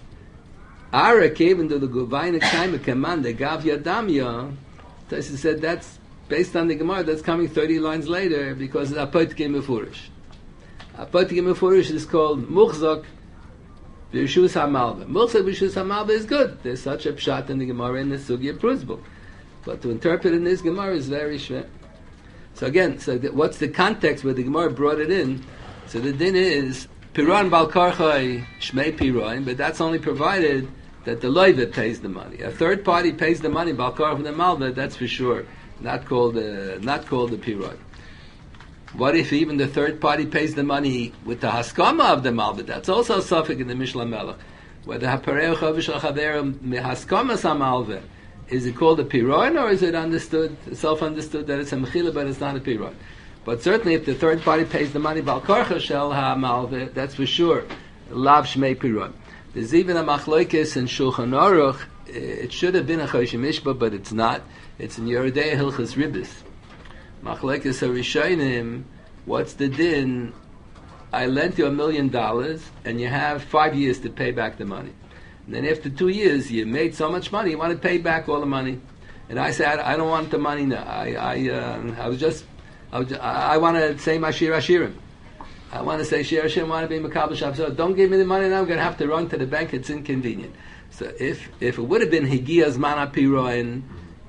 Ara came into the Guvaina Kaima command, the Gav Yadamya. Taisus said that's based on the Gemara that's coming thirty lines later because it's Apotke Mefurish. Apotke Mefurish is called Muchzak B'Rishus HaMalva. Muchzak B'Rishus HaMalva is good. There's such a pshat in the Gemara in the Sugya Pruzbul. But to interpret in this Gemara is very shver. So again, so the, what's the context where the Gemara brought it in? So the din is Piran Bal Karchai Shmei Piran, but that's only provided that the loiva pays the money. A third party pays the money, Bal Karchai the Malva, that's for sure. Not called the not called the Piran. What if even the third party pays the money with the haskama of the Malva? That's also a suffix in the Mishnah Melech. Whether Hapareu Chavish Chaverim Mehaskama Samalva. Is it called a piron or is it understood, self-understood that it's a mechila but it's not a piron? But certainly if the third party pays the money, Bal Karcha Shel HaMalveh, that's for sure. Lav Shmei Piron. There's even a Machloikis in Shulchan Aruch. It should have been a Choshim Mishpah, but it's not. It's in Yerodei Hilchas Ribis. Machloikis HaRishonim, what's the din? I lent you a million dollars and you have five years to pay back the money. And then after two years, you made so much money, you want to pay back all the money. And I said, I don't want the money now. I, I, uh, I was just, I, was just, I, I want to say my Shir Hashirim. I want to say Shir Hashirim, I want to be Makabel Shab. So don't give me the money now, I'm going to have to run to the bank, it's inconvenient. So if, if it would have been Higiyah's Mana Piroin,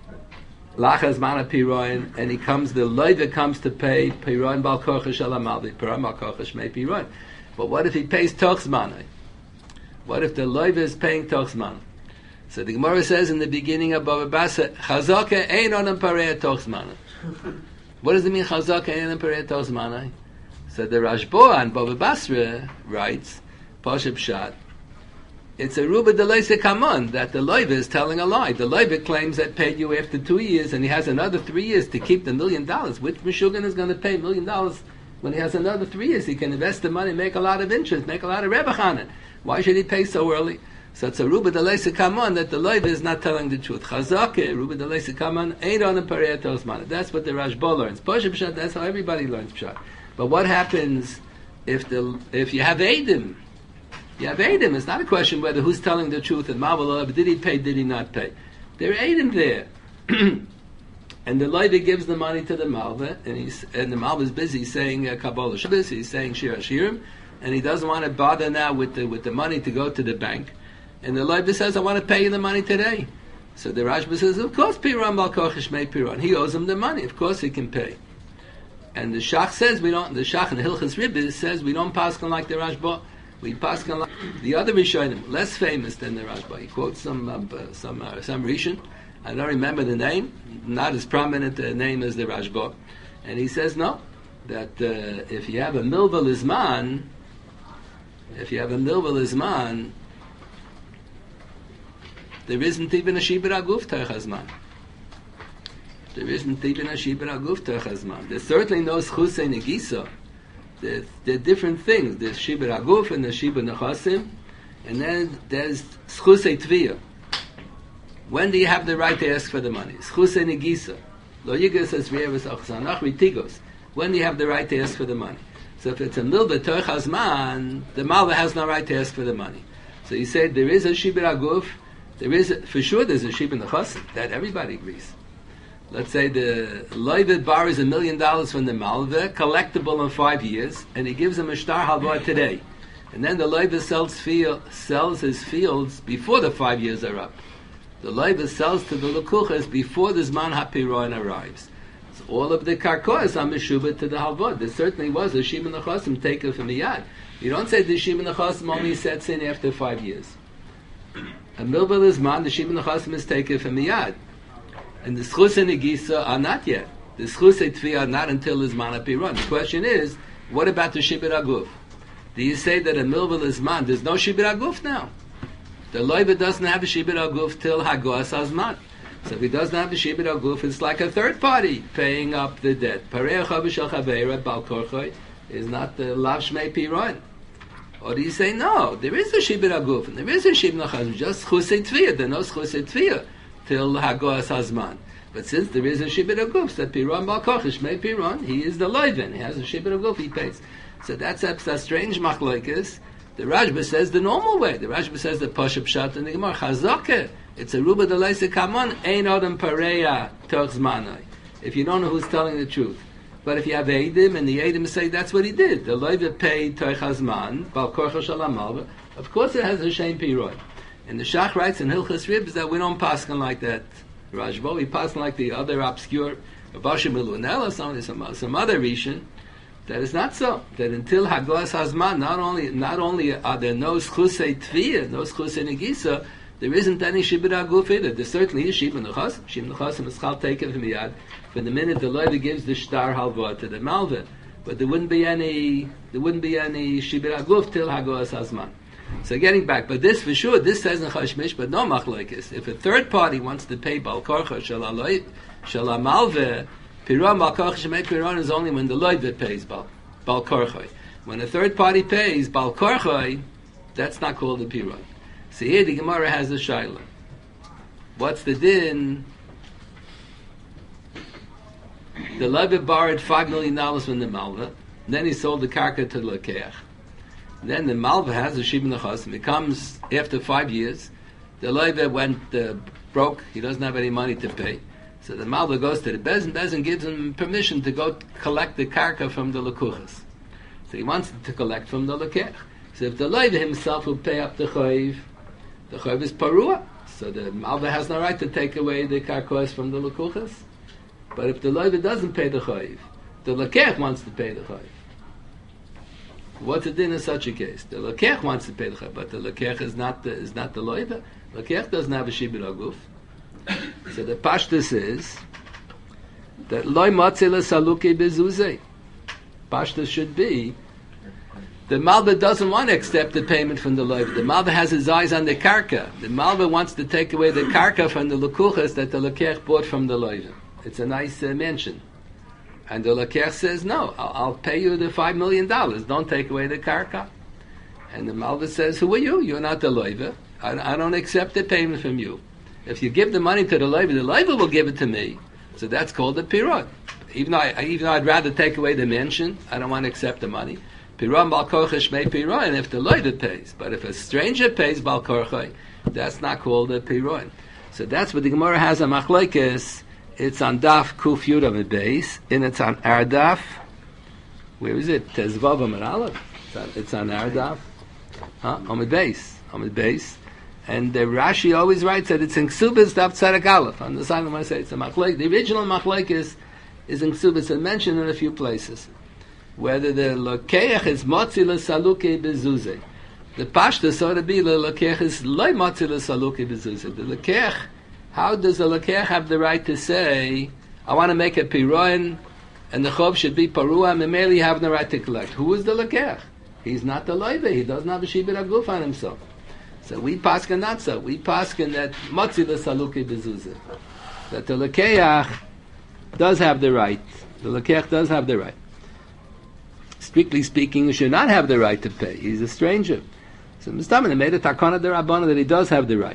Lachas Mana Piroin, and he comes, the loiva comes to pay Piroin Bal Korcha Shalamalvi, Piroin Bal Korcha Shmei Piroin. But what if he pays Toch's Mana? What if the loiva is paying Tochsman? So the Gemara says in the beginning of Bava Basra, Chazaka ein onam parei Tochsman. What does it mean, Chazaka ein onam parei Tochsman? So the Rashba on Bava Basra writes, Pashup Pshat, it's a Ruba de Leise Kamon, that the loiva is telling a lie. The loiva claims that paid you after two years, and he has another three years to keep the million dollars. Which Meshuggah is going to pay a million dollars when he has another three years? He can invest the money, make a lot of interest, make a lot of rebach on it. Why should he pay so early? So it's a Ruba de Leise Kamon that the loiva is not telling the truth. Chazake, Ruba de Leise Kamon, ain't on a parei Tochsman. That's what the Rashba learns. Pashup Pshat, that's how everybody learns Pshat. But what happens if the if you have Eidim? You have Eidim. It's not a question whether who's telling the truth and Mavel, did he pay, did he not pay? There are Eidim there. And the loiva gives the money to the Malva, and he's and the Malva is busy saying uh, Kabbalah Shabbos, he's saying Shir Hashirim, and he doesn't want to bother now with the with the money to go to the bank. And the loiva says, I want to pay you the money today. So the Rashba says, of course, Piran Bal Korcha Shmei Piran. He owes him the money. Of course he can pay. And the Shach says we don't. The Shach in the Hilchas Ribis says we don't paskin like the Rashba. We paskin like the other Rishonim, less famous than the Rashba. He quotes some uh, some uh, some Rishon. I don't remember the name. Not as prominent a name as the Rashba. And he says no. That uh, if you have a milva lizman, if you have a milva lizman, there isn't even a shibur aguf terchazman. There isn't even a shibur aguf terchazman. There's certainly no schusei negisa. There are different things. There's shibur aguf and there's shibur nechasim, and then there's schusei tviyah. When do you have the right to ask for the money? Schuse negisa. Lo yigas es re'evus achsanach ritigos. When do you have the right to ask for the money? So if it's a milva torch hazman, the malva has no right to ask for the money. So you say there is a shibir aguf, there is a, for sure there's a shibir nechasim, that everybody agrees. Let's say the loivet borrows a million dollars from the malva, collectible in five years, and he gives him a shtar halva today. And then the loivet sells, field, sells his fields before the five years are up. The loivet sells to the lekuchas before the zman hapiroin arrives. So all of the karkoas are meshubah to the halvot. There certainly was a shibur nechasim taken from the yad. You don't say the shibur nechasim only sets in after five years. A milbel is man, the shibur nechasim is taken from the yad. And the schus and the gisa are not yet. The schus and tvi are not until the zman hapiron. The question is, what about the shibur aguf? Do you say that a milbel is man, there's no shibur aguf now? The loiva doesn't have a shibur aguf till hagoas hazman. So if he doesn't have the shibur aguf, it's like a third party paying up the debt. Parei chavishal chaveira bal korchoy is not the lav shmei piron. Or do you say no? There is a shibur aguf and there is a shibur nachazim, just chusei tviyah. There no chusei tviyah till hagoas hazman. But since there is a shibur aguf, that piron bal korchoy shmei piron, he is the loiva. He has a shibur aguf. He pays. So that's a, a strange machlokes. The Rashba says the normal way. The Rashba says the Pashup Pshat and the Gemara Chazakeh. It's a Ruba Delaisa Kamon, Ein Adam Pareya Tochzmanai. If you don't know who's telling the truth. But if you have Eidim, and the Eidim say that's what he did. The Loiva paid Tochazman, Bal Korcha Shalamalva. Of course it has a Shem Piroi. And the Shach writes in Hilchas Ribs that we don't paskin like that. Rashba, we paskin like the other obscure Bashim Ilunela, some, some, some other Rishon. That is not so. That until Hagoas Hazman, not only not only are there no schusei tviyah, no schusei negisa, there isn't any shibur aguf either. There certainly is shibur nechasim. Shibur nechasim is chal taken from yad for the minute the loiva gives the shtar halva to the malva. But there wouldn't be any there wouldn't be any shibur aguf till Hagoas Hazman. So getting back, but this for sure, this says in Chashmish, but no machlokes. If a third party wants to pay bal korcha shel aloy shel malva. Piron bal korchoy shemei piron is only when the loiva pays bal bal korchoy. When a third party pays bal korchoy, that's not called a piron. So here the Gemara has a shaila. What's the din? The loiva borrowed five million dollars from the malva, then he sold the karka to the lekeach. Then the malva has a shibur nechasim. It comes after five years. The loiva went uh, broke. He doesn't have any money to pay. So the malva goes to the bezin, bezin gives him permission to go collect the karka from the lekuchas. So he wants to collect from the lekech. So if the loiva himself will pay up the chayiv, the chayiv is parua. So the malva has no right to take away the karkos from the lekuchas. But if the loiva doesn't pay the chayiv, the lekech wants to pay the chayiv. What's the din in such a case? The lekech wants to pay the chayiv, but the lekech is not the, is not the loiva. Lekech doesn't have a shibur aguf. So the pashtus is that loy matzeh lesaluke bezuzeh. Pashtus should be the malva doesn't want to accept the payment from the loiva. The malva has his eyes on the karka. The malva wants to take away the karka from the lekuchas that the lekech bought from the loiva. It's a nice uh, mention. And the lekech says, no, I'll, I'll pay you the five million dollars. Don't take away the karka. And the malva says, who are you? You're not the loiva. I, I don't accept the payment from you. If you give the money to the loiva, the loiva will give it to me. So that's called a pirot. Even though, I, even though I'd rather take away the mention, I don't want to accept the money. Pirot bal korchoy shmei pirot, and if the loiva pays. But if a stranger pays bal korchoy, that's not called a pirot. So that's what the Gemara has on machlokes. It's on daf kuf yud on the base, and it's on our daf. Where is it? Tezvav amar aleph. It's on our daf. Huh? On the base. On the base. And the Rashi always writes that it's in Ksubis Daf Tzedek Aleph. On the side of my say it's a machlek. The original machlek is, is in Ksubis and mentioned in a few places. Whether the Lokeach is Motzi L'Saluke Bezuzeh. The Pashta so to be the Lokeach is Loi Motzi L'Saluke Bezuzeh. The Lokeach, how does the Lokeach have the right to say, I want to make a Piroin, and the Chov should be Parua, and Memeli have the right to collect? Who is the Lokeach? He's not the Loive. He doesn't have a Shibir Aguf on himself. So we paskin not so. We paskin that Motzi L'Saluke Bezuzeh. That the Lekeach does have the right. The Lekeach does have the right. Strictly speaking, he should not have the right to pay. He's a stranger. So Mistaman made a takana derabana that he does have the right.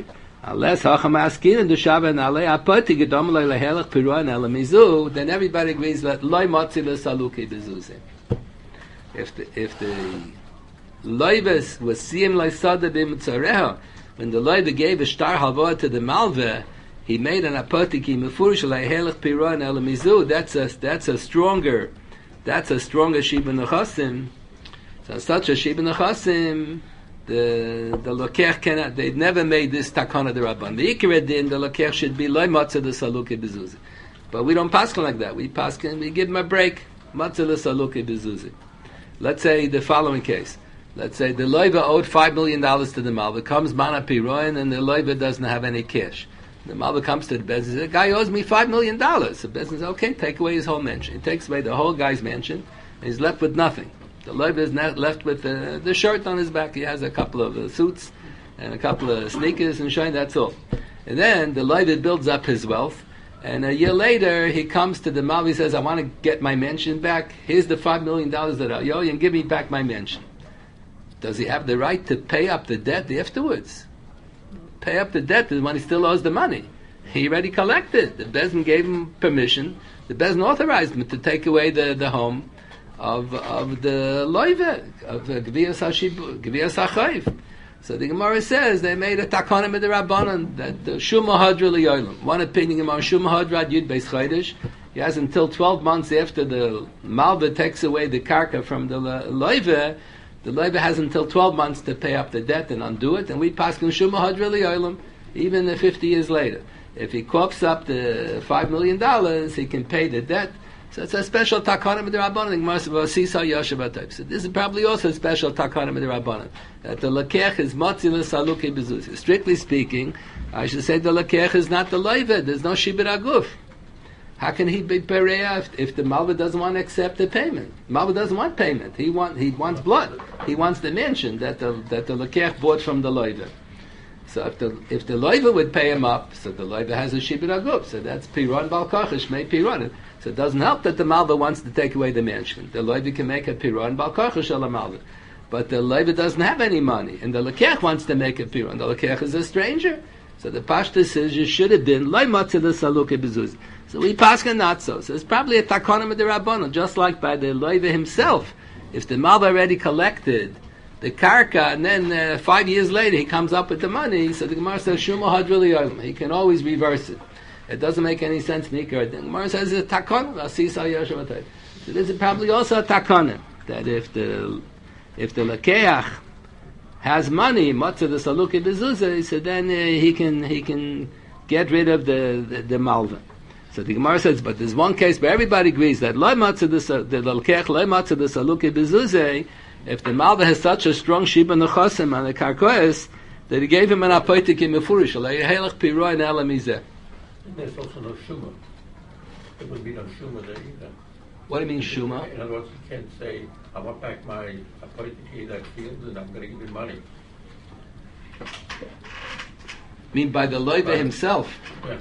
Unless Hachamaskir and Dushava and Ale Apoti Gedom Loi Lehelach Piruan Elamizu, then everybody agrees that Loi Motzi L'Saluki Bezuzim. If the if the Loives was Siyim Loisada B'Mitzareha, when the Loive gave a star halva to the Malve, he made an apotiki mefurish lehelach piruan elamizu. That's a that's a stronger, that's a stronger shiba nechasim. So such a shiba nechasim, the the lokech cannot. They never made this takana derabban. The ikra din the lokech should be loy matzah the saluki bezuzi. But we don't paskin like that. We paskin, we give him a break. Matzah the saluki bezuzi. Let's say the following case. Let's say the loiva owed five million dollars to the malva. Comes mana piruan and the loiva doesn't have any cash. The malva comes to the business. The guy owes me five million dollars. The business says, okay, take away his whole mansion. He takes away the whole guy's mansion, and he's left with nothing. The loiva is not left with the, the shirt on his back. He has a couple of uh, suits and a couple of sneakers and shine. That's all. And then the loiva builds up his wealth. And a year later, he comes to the malva. He says, I want to get my mansion back. Here's the five million dollars that I owe you, and give me back my mansion. Does he have the right to pay up the debt afterwards? Pay up the debt when he still owes the money. He already collected. The Bezdin gave him permission. The Bezdin authorized him to take away the, the home of of the loive, of Gviyas HaChayv. So the Gemara says they made a takana with the Rabbanan that the Shuma Hadra Liyolim. One opinion Gemara Shuma Hadra Yud Beis Chodesh. He has until twelve months after the Malva takes away the karka from the loive. The loiva has until twelve months to pay up the debt and undo it, and we pass him Shuma Hadra Liyolim, even fifty years later. If he coughs up the five million dollars, he can pay the debt. So it's a special takana midrabanan. So this is probably also a special takana midrabanan. That the lakech is matzilas saluki bezuz. Strictly speaking, I should say the lakech is not the loiva. There's no shibir aguf. How can he be pereya if, if the malva doesn't want to accept the payment? Malva doesn't want payment. He want he wants blood. He wants the mansion that the that the lakech bought from the loiva. So if the if the loiva would pay him up, so the loiva has a shibir aguf. So that's piron balkachish may piron. So it doesn't help that the malva wants to take away the mansion. The loiva can make a piron balkachish ala malva, but the loiva doesn't have any money, and the lakech wants to make a piron. The lakech is a stranger. So the pashta says you should have been loy matzah the saluke bezuz. So we paskin not so. So it's probably a takana with the rabbanon, just like by the loiva himself. If the malva already collected the karka, and then uh, five years later he comes up with the money, so the Gemara says Shuma Hadra Liyolim. He can always reverse it. It doesn't make any sense. Nikar. The Gemara says it's a takana. So this is probably also a takana that if the if the lakeach has money, matzah the saluki bezuzah, so then uh, he can he can get rid of the the, the malva. So the Gemara says, but there's one case where everybody agrees that loy matzah the the lakeach loy matzah the saluki bezuzah. If the malva has such a strong shiba nechasim and the karkoes that he gave him an apoitik in mefurish lehelach piroi ne'elamizeh. There's also no shuma. There would be no shuma there either. What do you mean shuma? In other words, you can't say, I want back my appointee in that field and I'm going to give you money. I mean by the loiva himself. Yeah.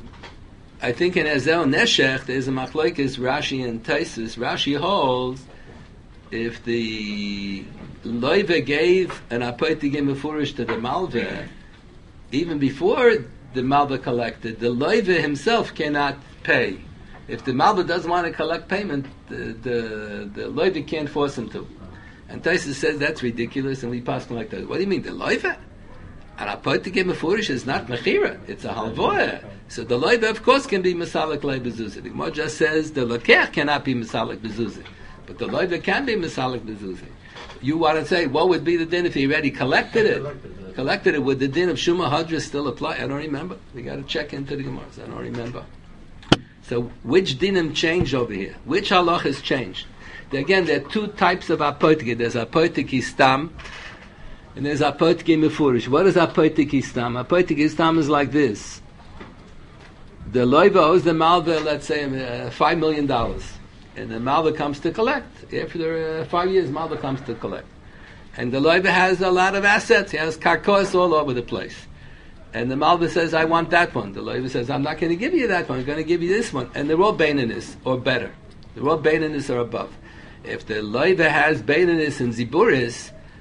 I think in Ezel Neshech there's a machlokes Rashi and Taisus. Rashi holds if the loiva gave an appointing mefurish to the malva, even before the malva collected, the loiva himself cannot pay. If the malva doesn't want to collect payment, the the, the loiva can't force him to. And Taisus says that's ridiculous, and we pass him like that. What do you mean, the loiva? An appointing mefurish is not mechira; it's a halvoah. So the loiva, of course, can be misalik loy bezuzah. The Gemara just says the lakech cannot be misalik bezuzah. But the loiva can be misalik bezuzah. You want to say, what would be the din if he already collected it? Collected, collected it. Would the din of Shuma Hadra still apply? I don't remember. We got to check into the Gemara. I don't remember. So which dinim changed over here? Which halach has changed? There, again, there are two types of apotik. There's apotik stam, and there's apotik mefurish. What is apotik stam? Apotik stam is like this. The loiva owes the malva, let's say, uh, five million dollars. And the malva comes to collect. After uh, five years, malva comes to collect. And the loiva has a lot of assets. He has karkos all over the place. And the malva says, I want that one. The loiva says, I'm not going to give you that one. I'm going to give you this one. And they're all beinanis, or better. They're all beinanis or above. If the loiva has beinanis and ziburis,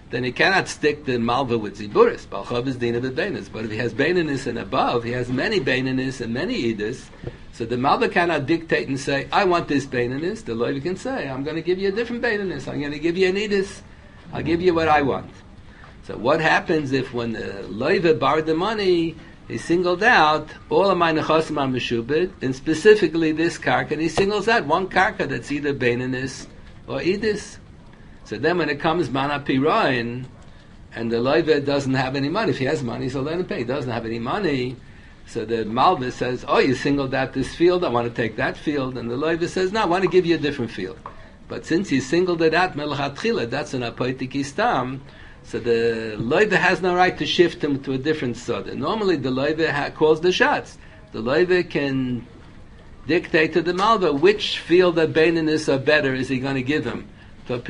then he cannot stick the malva with ziburis. Balchav is dina b'beinis. But if he has beininus and above, he has many beininus and many idus. So the malva cannot dictate and say, I want this beininus. The loiva can say, I'm going to give you a different beininus. I'm going to give you an idus. I'll give you what I want. So what happens if when the loiva borrowed the money, he singled out all of my nechasim are meshubed, and specifically this karka, and he singles out one karka that's either beininus or idus. So then when it comes mana pirayin, and the loiva doesn't have any money, if he has money, so let him pay. He doesn't have any money, so the malva says, oh, you singled out this field, I want to take that field, and the loiva says, no, I want to give you a different field. But since you singled it out melchatchila, that's an apoitik istam, so the loiva has no right to shift him to a different soda. Normally the loiva ha- calls the shots. The loiva can dictate to the malva which field of beininus are better is he going to give him. But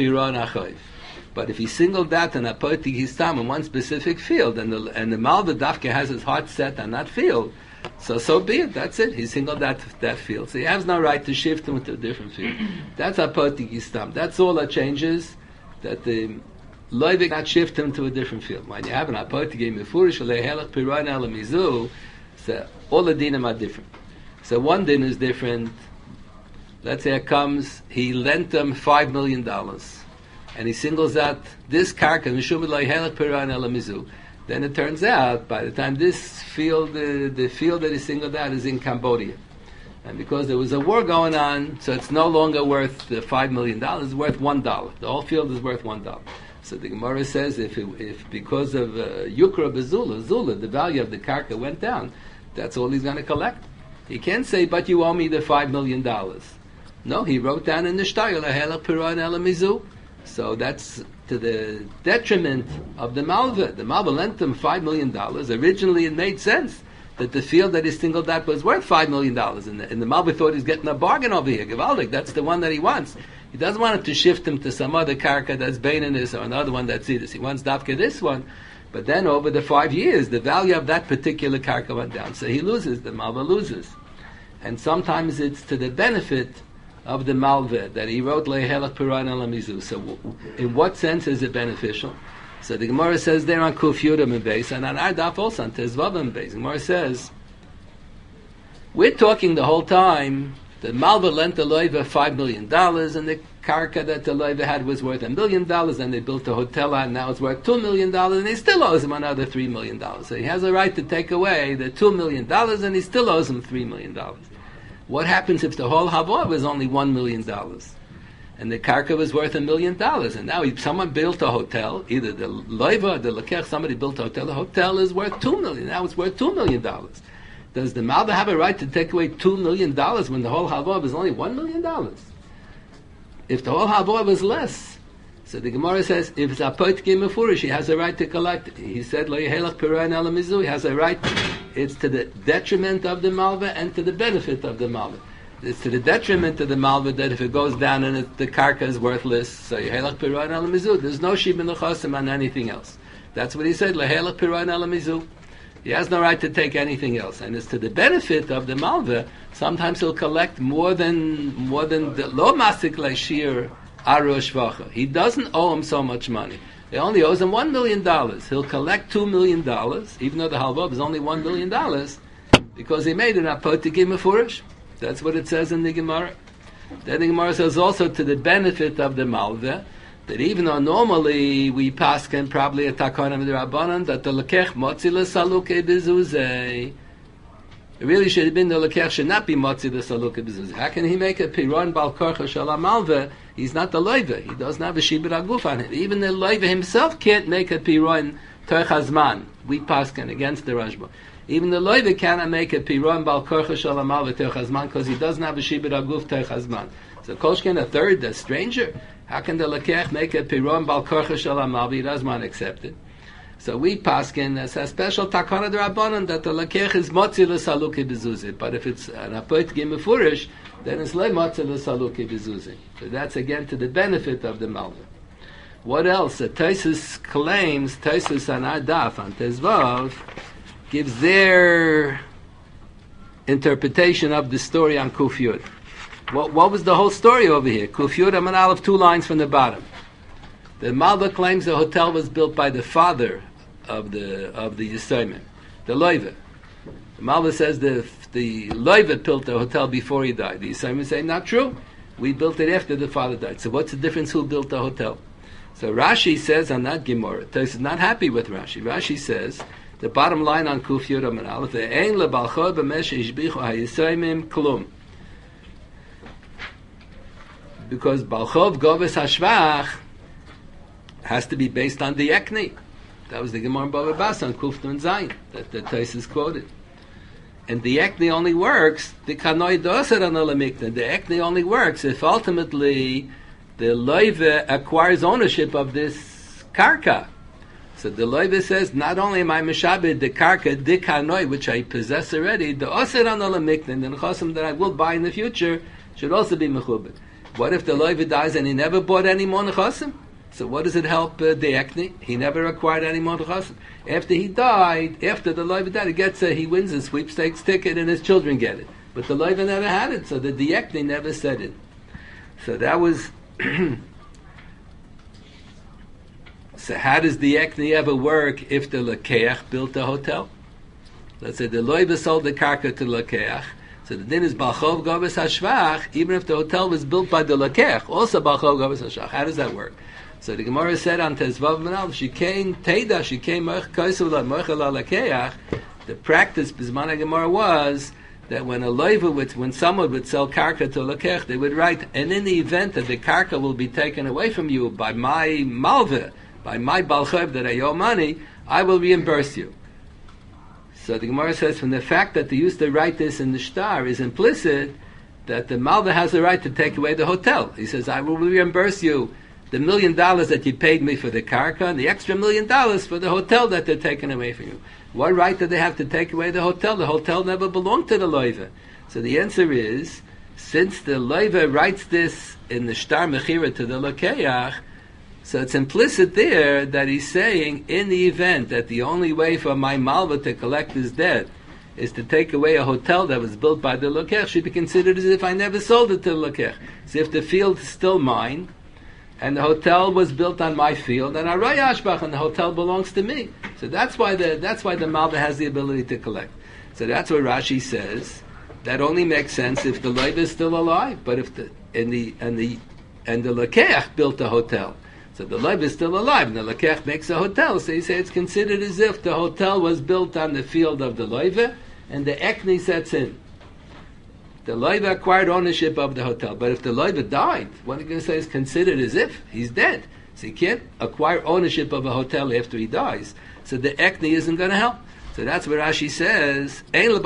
if he singled out an apoitik histam in one specific field, and the and the malva dafke has his heart set on that field, so so be it. That's it. He singled out that field, so he has no right to shift him to a different field. That's apoitik histam. That's all that changes. That the loiva cannot shift him to a different field. When you have an apoitik mefurish lehelach piran elamizu, so all the dinim are different. So one din is different. Let's say it comes, he lent them five million dollars, and he singles out this karka, mishum lehelach piran elamizu. Then it turns out, by the time this field, uh, the field that he singled out is in Cambodia, and because there was a war going on, so it's no longer worth the five million dollars; it's worth one dollar. The whole field is worth one dollar. So the Gemara says, if it, if because of uh, Yukra Bezula, Zula, the value of the karka went down, that's all he's going to collect. He can't say, but you owe me the five million dollars. No, he wrote down in the Shtayr, Lehelach Piran Elamizu. So that's to the detriment of the Malva. The Malva lent him five million dollars. Originally it made sense that the field that he singled out was worth five million dollars. And the, and the Malva thought he's getting a bargain over here. Givaldik, that's the one that he wants. He doesn't want it to shift him to some other karka that's beininus or another one that's idus. He wants dafka this one. But then over the five years, the value of that particular karka went down. So he loses, the Malva loses. And sometimes it's to the benefit of the malva that he wrote lehelach piran elamizu. So in what sense is it beneficial? So the Gemara says there on Kuf Yudam and Beis, and on our daf also on Tezvav and Beis. The Gemara says, we're talking the whole time, the malva lent the loiva five million dollars, and the karka that the loiva had was worth a million dollars, and they built a hotel and now it's worth two million dollars, and he still owes him another three million dollars. So he has a right to take away the two million dollars, and he still owes him three million dollars. What happens if the whole havor was only one million dollars, and the karka was worth a million dollars, and now if someone built a hotel, either the loiva or the lekech, somebody built a hotel, the hotel is worth two million. Now it's worth two million dollars. Does the malva have a right to take away two million dollars when the whole havor was only one million dollars? If the whole havor was less, so the Gemara says if it's a poitki mefurish, he has a right to collect it. He said lo yehelach piran elamizu. He has a right. It's to the detriment of the malva and to the benefit of the malva. It's to the detriment of the malva that if it goes down and it, the karka is worthless, so yehelach piran elamizu. There's no shibin lechasim on anything else. That's what he said. Lehelach piran elamizu. He has no right to take anything else, and it's to the benefit of the malva. Sometimes he'll collect more than more than the lo masik leishir arush vacha. He doesn't owe him so much money. He only owes him one million dollars. He'll collect two million dollars, even though the halva is only one million dollars, because he made an apotikim mefurish. That's what it says in the Gemara. Then the Gemara says also to the benefit of the malva, that even though normally we pasken probably a takana midrabanan that the lekech motzi lesaluke bezuzei, it really should have been the lekech should not be motzi lesaluke bezuzei. How can he make a piron bal korcha shala malva? He's not the loiva. He doesn't have a shibur aguf on him. Even the loiva himself can't make a piron toich We pasken against the Rashba. Even the loiva cannot make a piron bal korcha shala malva toich hazman because he doesn't have a shibur aguf toich hazman. So kolshken a third, the stranger. How can the lekech make a piron bal korcha shel hamalva? He doesn't want to accept it. So we paskin as a special takana d'rabbanan that the lekech is motzi l'saluki bezuzit. But if it's an apoit gemefurish, then it's le motzi l'saluki bezuzit. So that's again to the benefit of the malva. What else? The Taisus claims, Taisus on our daf on Tezvav gives their interpretation of the story on Kuf Yud. What, what was the whole story over here? Kuf Yud Aman Aleph, two lines from the bottom. The Malva claims the hotel was built by the father of the of the Yisraelim, the Loiva. The Malva says the the Loiva built the hotel before he died. The Yisraelim say not true. We built it after the father died. So what's the difference? Who built the hotel? So Rashi says on that Gemara, Tos is not happy with Rashi. Rashi says the bottom line on Kuf Yud Amud Aleph: the Ein lebalchov b'mesh ishbichu hayisraelim klum. Because balchov goves hashvach has to be based on the Ekni. That was the Gemara in Bava Basra on Kuf Nun Zayin that the Tos is quoted. And the Ekni only works, the Kanoi Doser an Olamikna, the Ekni only works if ultimately the Loive acquires ownership of this Karka. So the Loive says, not only am I Meshabed the Karka, the Kanoi, which I possess already, the Oser an Olamikna, and the Nechosim that I will buy in the future, should also be Mechubed. What if the Loive dies and he never bought any more Nechosim? So what does it help uh, the Ekni? He never acquired any more Nechosim. After he died, after the Loiva died, he gets a, he wins a sweepstakes ticket and his children get it. But the Loiva never had it, so the Ekni never said it. So that was... So how does the Ekni ever work if the Lakeach built a hotel? Let's say the Loiva sold the Karka to the Lakeach. So the din is Balchov Gavas Hashvach, even if the hotel was built by the Lakeach, also Balchov Gavas Hashvach. How does that work? So the Gemara said on Tezvav Manal, she came Teda, she came Koisuvla Mochela Lakeach. The practice Bismana Gemara was that when a loiva would, when someone would sell karka to Lakeach, they would write, and in the event that the karka will be taken away from you by my malva, by my balchev that I owe money, I will reimburse you. So the Gemara says, from the fact that they used to write this in the shtar is implicit that the malva has the right to take away the hotel. He says, I will reimburse you the million dollars that you paid me for the karka and the extra million dollars for the hotel that they're taking away from you. What right do they have to take away the hotel? The hotel never belonged to the loiva. So the answer is, since the loiva writes this in the shtar mechira to the lakeach, so it's implicit there that he's saying, in the event that the only way for my malva to collect his debt is to take away a hotel that was built by the lakeach, should be considered as if I never sold it to the lakeach. So if the field is still mine, and the hotel was built on my field, and Aray Ashbach, and the hotel belongs to me. So that's why the that's why the Malva has the ability to collect. So that's what Rashi says. That only makes sense if the Loiva is still alive. But if the and the and the and the Lakeach built a hotel, so the Loiva is still alive, and the Lakeach makes a hotel. So you say it's considered as if the hotel was built on the field of the Loiva, and the Ekni sets in. The Loiva acquired ownership of the hotel. But if the Loiva died, what are you going to say is considered as if he's dead? So he can't acquire ownership of a hotel after he dies. So the Ekni isn't going to help. So that's what Rashi says.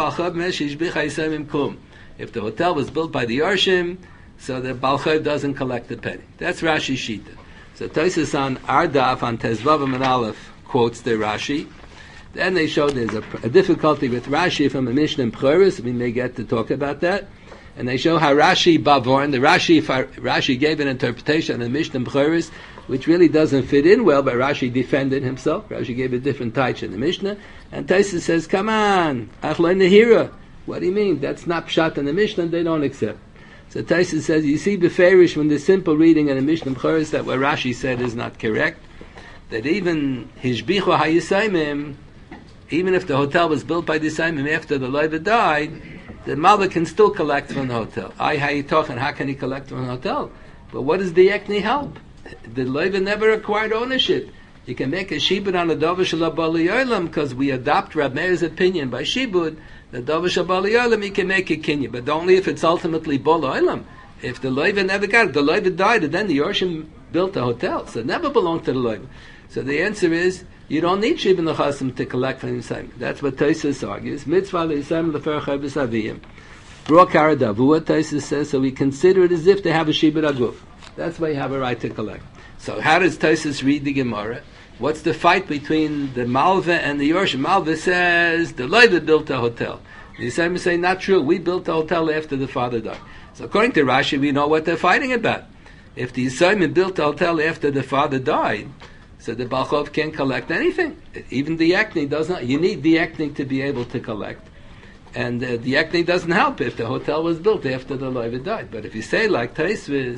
If the hotel was built by the Yarshim, so the Balchav doesn't collect the penny. That's Rashi's Shita. So Tosfos on Ardaf on Tezvav and Aleph quotes the Rashi. Then they show there's a, a difficulty with Rashi from a Mishnah in Pchuris. We may get to talk about that. And they show how Rashi Bavorn, the Rashi Rashi gave an interpretation of the Mishnah in Pchuris, which really doesn't fit in well, but Rashi defended himself. Rashi gave a different taich in the Mishnah. And Tosfos says, come on, Achloi Nehira. What do you mean? That's not Pshat in the Mishnah, they don't accept. So Tosfos says, you see Beferish when the simple reading in the Mishnah in Pchuris that what Rashi said is not correct. That even Hishbichu HaYisayimim, even if the hotel was built by the Yisayimim after the Loiva died, the Malva can still collect from the hotel. I, how you talking? How can he collect from the hotel? But what does the Ekni help? The Loiva never acquired ownership. You can make a shibud on the Dover Shalab Bali Yolam because we adopt Rab Meir's opinion by shibud. The Dover Shalab Bali Yolam, he can make a kinyan, but only if it's ultimately Bal Olam. If the Loiva never got it, the Loiva died, and then the Yorshim built a hotel, so it never belonged to the Loiva. So the answer is, you don't need Shibud Nechasim to collect from Yisayim. That's what Tosfos argues. Mitzvah Yisayim lefer chavis aviyim. Bro kara davua, Tosfos says, so we consider it as if they have a Shibud Aguf. That's why you have a right to collect. So how does Tosfos read the Gemara? What's the fight between the Malva and the Yorshim? Malva says, the Loiva built a hotel. The Yisayim say, not true, we built a hotel after the father died. So according to Rashi, we know what they're fighting about. If the Yisayim built a hotel after the father died, so the Balchov can't collect anything. Even the Ekni does not. You need the Ekni to be able to collect. And uh, the Ekni doesn't help if the hotel was built after the Loiva died. But if you say like Tosfos,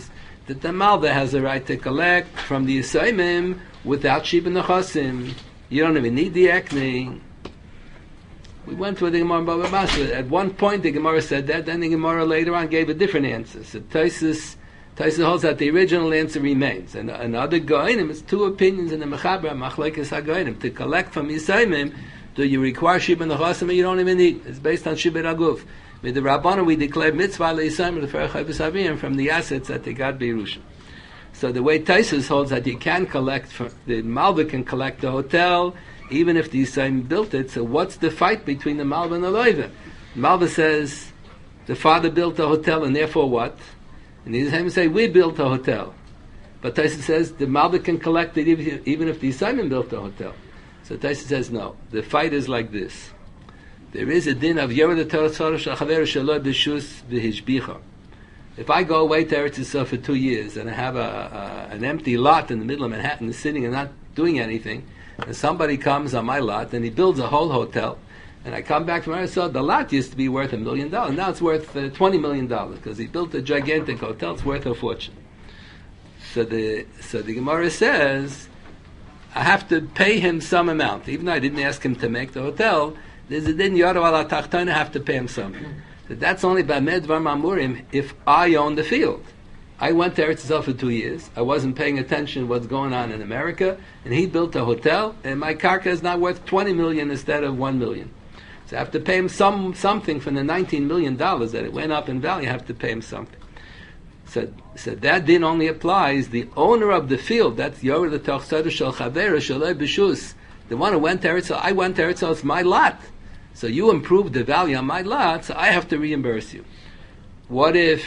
that the Malva has a right to collect from the Yisayimim without Shiba Nechasim. You don't even need the Ekni. We went through the Gemara in Baba Basra. At one point the Gemara said that, then the Gemara later on gave a different answer. So Taisus, Taisus holds that the original answer remains. And another Goinim, it's two opinions in the Mechaber, Machlekes HaGoinim. To collect from Yisayimim, do you require Shiba Nechasim or you don't even need? It's based on Shiba Raguf. With the Rabbana we declare mitzvah le'Yisayimim l'ferach chayvus avim from the assets that they got Beirusha. So the way Taisus holds that you can collect, from, the Malva can collect the hotel, even if the Yisayim built it. So what's the fight between the Malva and the Loiva? Malva says the father built a hotel and therefore what? And the Yisayim say we built a hotel. But Taisus says the Malva can collect it even if the Yisayim built a hotel. So Taisus says no. The fight is like this. There is a din of Yered Torah Shachaver Shaloi B'Shus V'Hishbicha. If I go away to Eretz Yisrael for two years and I have a, a, an empty lot in the middle of Manhattan sitting and not doing anything, and somebody comes on my lot and he builds a whole hotel, and I come back from Eretz Yisrael, the lot used to be worth a million dollars. Now it's worth uh, twenty million dollars because he built a gigantic hotel. It's worth a fortune. So the so the Gemara says I have to pay him some amount, even though I didn't ask him to make the hotel. There's a din Yorav ala Tachtana, I have to pay him something. But that's only by Medvar Mamurim if I own the field. I went to Eretz Yisrael for two years. I wasn't paying attention to what's going on in America, and he built a hotel, and my karka is now worth twenty million instead of one million. So I have to pay him some something from the nineteen million dollars that it went up in value. I have to pay him something. So, so that din only applies the owner of the field. That's Yored the Tochsadu Shel Chaver Shaloi B'Shus. The one who went to Eretz Yisrael, I went to Eretz Yisrael. It's my lot. So you improved the value on my lot, so I have to reimburse you. What if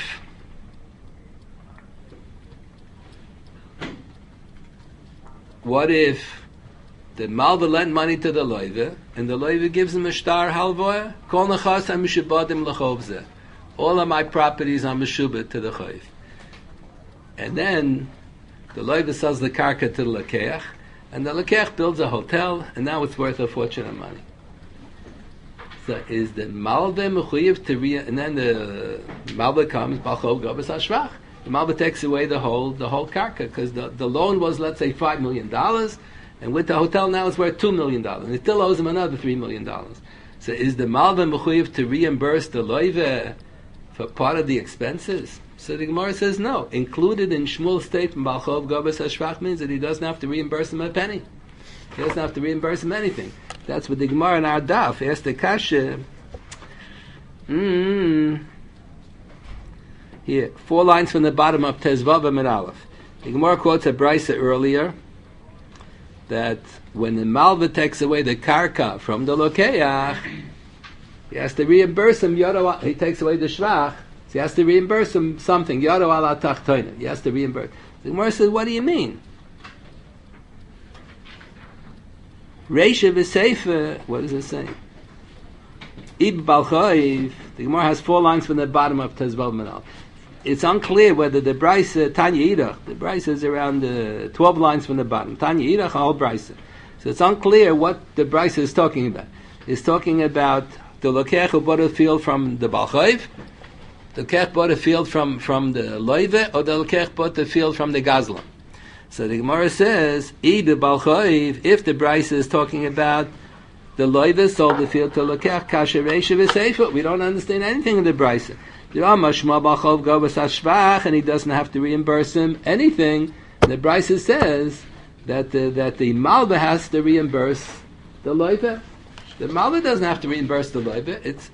what if the Malva lent money to the Loiva, and the Loiva gives him a star halvoya? Kol nachas ha-mishubadim l'chovzeh. All of my properties are meshubad to the Chayv. And then the Loiva sells the karka to the Lakeach, and the Lakeach builds a hotel, and now it's worth a fortune of money. So is the Malva mechuyev to re- and then the Malva comes, Balchov Gavas HaShvach. The Malva takes away the whole the whole karka, because the, the loan was, let's say, five million dollars, and with the hotel now it's worth two million dollars, and it still owes him another three million dollars. So is the Malva mechuyev to reimburse the Loiva for part of the expenses? So the Gemara says no. Included in Shmuel's statement, Balchov Gavas HaShvach means that he doesn't have to reimburse him a penny. He doesn't have to reimburse him anything. That's what the Gemara in our daf asked the kasha. Mm. Here, four lines from the bottom of Tezvav and Aleph. The Gemara quotes a brisa earlier that when the Malva takes away the karka from the Lokeach, he has to reimburse him. Yodo, he takes away the shvach, so he has to reimburse him something. Yodo ala tachtoina. He has to reimburse. The Gemara says, what do you mean? Reisha v'seifa, what does it say? Ib balchayv. The Gemara has four lines from the bottom of Tezvav Menal. It's unclear whether the brisa Tanya Idach, the brisa is around uh, twelve lines from the bottom. Tanya Idach, a whole brisa. So it's unclear what the brisa is talking about. It's talking about the Lokech who bought a field from the balchayv, the Lokech bought a field from from the loive, or the Lokech bought the field from the gazlan. So the Gemara says, if the Brisa is talking about the Loiva sold the field to Lokech, Kasher Reisha v'Seifa, we don't understand anything in the Brisa. And he doesn't have to reimburse him anything. The Brisa says that the, that the Malva has to reimburse the Loiva. The Malva doesn't have to reimburse the Loiva. It's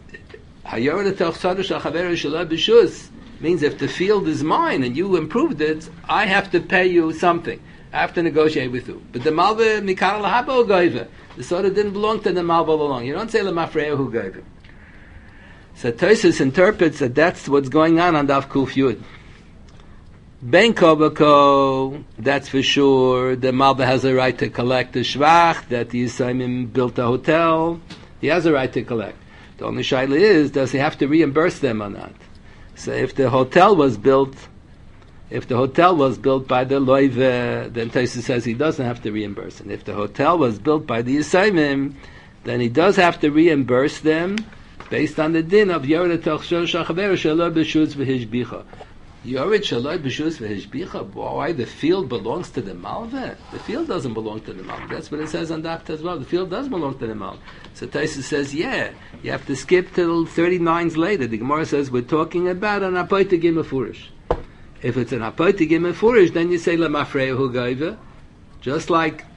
means if the field is mine and you improved it, I have to pay you something. I have to negotiate with you. But the Malva Mikar Lahabo Goiva, the soda didn't belong to the Malva alone. You don't say Lemafreya who gave it. So Tosfos interprets that that's what's going on on Daf Kuf Yud. Ben Kobako, that's for sure. The Malva has a right to collect the Shvach, that the Yisraelim built a hotel. He has a right to collect. The only shaila is, does he have to reimburse them or not? So if the hotel was built, if the hotel was built by the Loive, then Tosfos says he doesn't have to reimburse. And if the hotel was built by the Yisraelim, then he does have to reimburse them based on the din of Yered Tochsho Shachaver Shelo B'Shutz V'Hishbicha. Yored shaloi b'shus v'hishbicha. Why the field belongs to the malveh? The field doesn't belong to the malveh. That's what it says on Daf as well. The field does belong to the malveh. So Taisa says, yeah, you have to skip till thirty lines later. The Gemara says we're talking about an apoyte gimafurish. If it's an apoyte gimafurish, then you say lemafrehu gaiva, just like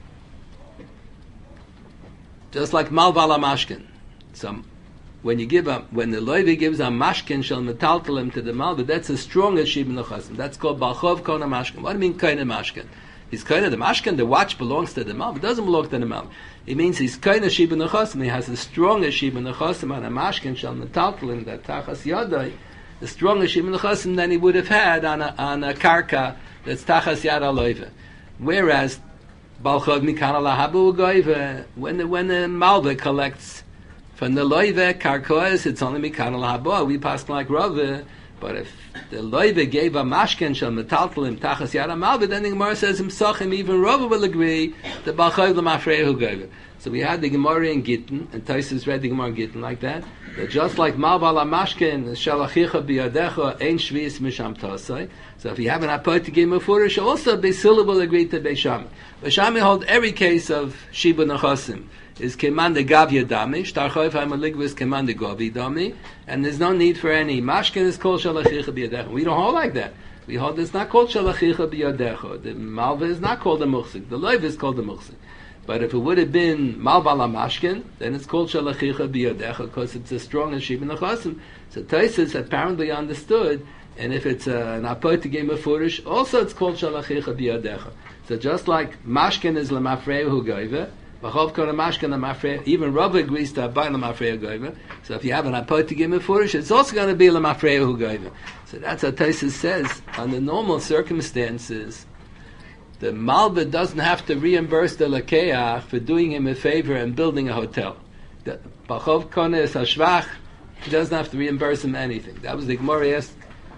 just like malva la mashkin. Some. When you give a, when the loivi gives a mashkin shel metaltalim to the malva, that's as strong as shibun nechasim. That's called balchov kona mashkin. What do you mean kona mashkin? He's kona the mashkin. The watch belongs to the malva. It doesn't belong to the malva. It means he's kona shibun nechasim. He has as strong as shibun nechasim on a mashkin shel metaltalim that tachas yadai, the strongest shibun nechasim than he would have had on a on a karka that's tachas yad loiva. Whereas balchov mikana lahabu goiva, when the when the malva collects from the loive karkoes, it's only mikana lahabo. We passed like Rava, but if the loive gave a mashken shel metaltalim tachas yada malva, then the Gemara says himsachim, even Rava will agree the balchov lemafrehu gave. So we had the Gemara in Gittin, and Taisus read the Gemara in Gittin like that. That just like malva la mashken shalachicha biyadecha ein shvius misham tasai. So if you have an apot to give mefurish, also Beisila will agree to Beishami. Beishami hold every case of shiba nechasim is keman de gavya dami, shtarchoif ha'maligva is keman de gavi dami, and there's no need for any. Mashkin is called shalachicha biyadecha. We don't hold like that. We hold it's not called shalachicha biyadecha. The malva is not called the muchsik. The loiv is called the muchsik. But if it would have been malva la mashkin, then it's called shalachicha biyadecha because it's as strong as shiba nechasim. So Taisus apparently understood, and if it's uh, an apot game of furish, also it's called shalachicha biyadecha. So just like mashkin is lemafrehu goiva, B'chov kona mashkin lemafrehu, even Rav agrees to abay lemafrehu goiva. So if you have an apot game of furish, it's also going to be lemafrehu goiva. So that's what Taisus says. Under normal circumstances, the malva doesn't have to reimburse the lakeach for doing him a favor and building a hotel. The B'chov kona is hashvach, he doesn't have to reimburse him anything. That was the Gemara asked.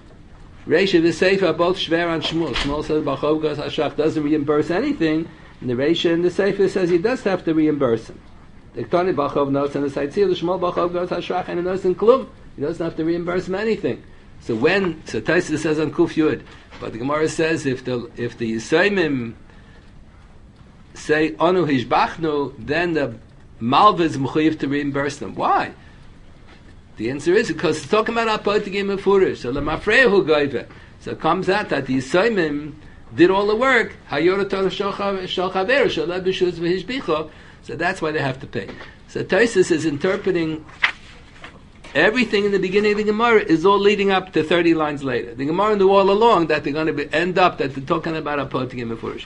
Reisha v'Seifa are both shver on Shmuel. Shmuel says B'chov goes hashvach doesn't reimburse anything, and the Reisha and the Seifa says he does have to reimburse him. The Ktani B'chov notes on the side seal, the Shmuel B'chov goes hashvach and he knows in klum. He doesn't have to reimburse him anything. So when so Taisa says on Kuf Yud, but the Gemara says if the if the Yisraimim say Anu Hishbachnu, then the malva is mechuyev to reimburse them. Why? The answer is because it's talking about apotigim mefurish. So lemafrehu goive. So it comes out that the Yisraimim did all the work. So that's why they have to pay. So Taisus is interpreting everything in the beginning of the Gemara is all leading up to thirty lines later. The Gemara knew all along that they're going to be, end up that they're talking about apotigim mefurish.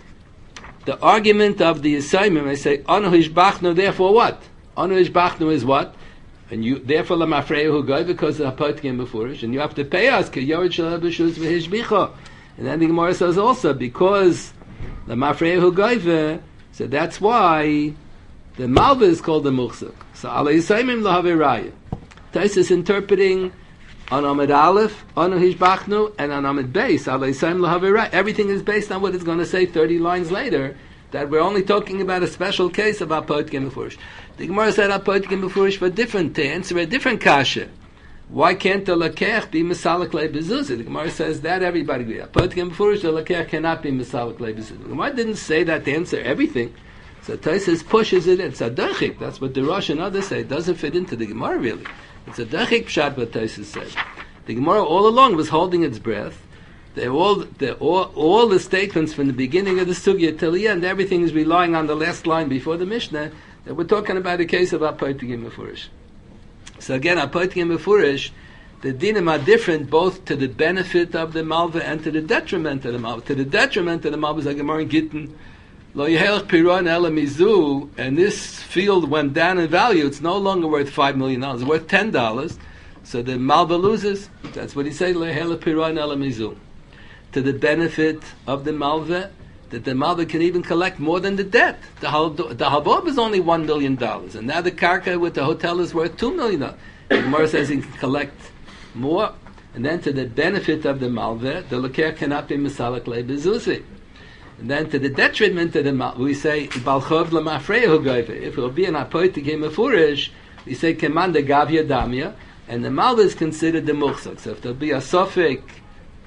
The argument of the Yisraimim, I say, Anu Hishbachnu, therefore what? Anu Hishbachnu is what? And you, therefore, Lamafrehu Goy, because the Hapotigim Befurish, and you have to pay us, Ke Yored Shalab B'Shuz V'Hishbicha. And then the Gemara says also, because Lamafrehu Goy, so that's why the Malva is called the Muchsuk. So, Ala Yisraimim Lahavei Raya. Tais is interpreting on Amid Aleph, Anu Hishbachnu, and on Amid Beis, Ala Yisraimim Lahavei Raya. Everything is based on what it's going to say thirty lines later, that we're only talking about a special case of Hapotigim Befurish. The Gemara said Hapotigim Befurish for different, to answer a different kasha. Why can't the Lakech be Misalik Le Bezuzah? The Gemara says that everybody agrees. Hapotigim Befurish, the Lakech cannot be Misalik Le Bezuzah. The Gemara didn't say that to answer everything. So Taisus pushes it in. It's a dachik. That's what the Rosh and others say. It doesn't fit into the Gemara really. It's a dachik pshat what Taisus said. The Gemara all along was holding its breath. They all, they all, all the statements from the beginning of the sugya till the end, everything is relying on the last line before the Mishnah, that we're talking about a case of Hapotigim Mefurish. So again, Hapotigim Mefurish, the dinim are different both to the benefit of the Malva and to the detriment of the Malva. To the detriment of the Malva is like Gemara in Gittin, Lo Yehelch Piron Ela Mizu, and this field went down in value, it's no longer worth five million dollars, it's worth ten dollars, so the Malva loses. That's what he said, Lo Yehelch Piron Ela Mizu. To the benefit of the Malva, that the Malva can even collect more than the debt. The Habob is only one million dollars, and now the Karka with the hotel is worth two million dollars. The Gemara says he can collect more, and then to the benefit of the Malva, the Leker cannot be Misalik Le Bezuzi. And then to the detriment of the Malva, we say, Balchov Lamafrehu Goive. If it will be an Hapotigim Mefurish, we say, Keman de Gavya Damya, and the Malva is considered the Muchsak. So if there will be a Sofik,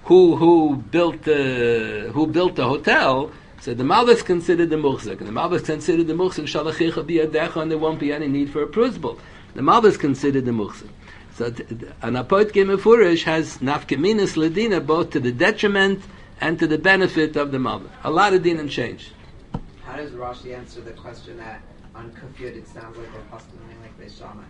who who built the who built the hotel. So the Malva is considered the Muchzik, and the Malva is considered the Muchzik. Shalachicha biyadecha, and there won't be any need for a prusbul. The Malva is considered the Muchzik. So t- an Apoit Gemefurish has nafkeminas ledina both to the detriment and to the benefit of the Malva. A lot of dinim change. How does Rashi answer the question that on Kufyud it sounds like they're husbanding like Beis Shammai?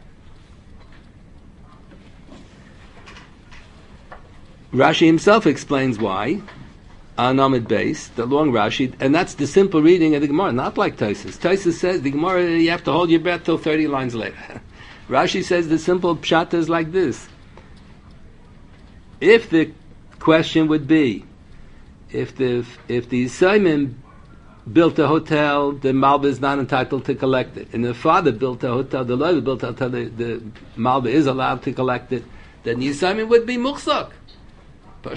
Rashi himself explains why. On Amid Beis, the long Rashi, and that's the simple reading of the Gemara, not like Taisus. Taisus says the Gemara, you have to hold your breath till thirty lines later. Rashi says the simple pshat is like this. If the question would be, if the if the Yisraelim built a hotel, the Malva is not entitled to collect it, and the father built a hotel, the Levi built a hotel, the, the Malva is allowed to collect it, then the Yisraelim would be muchzak. So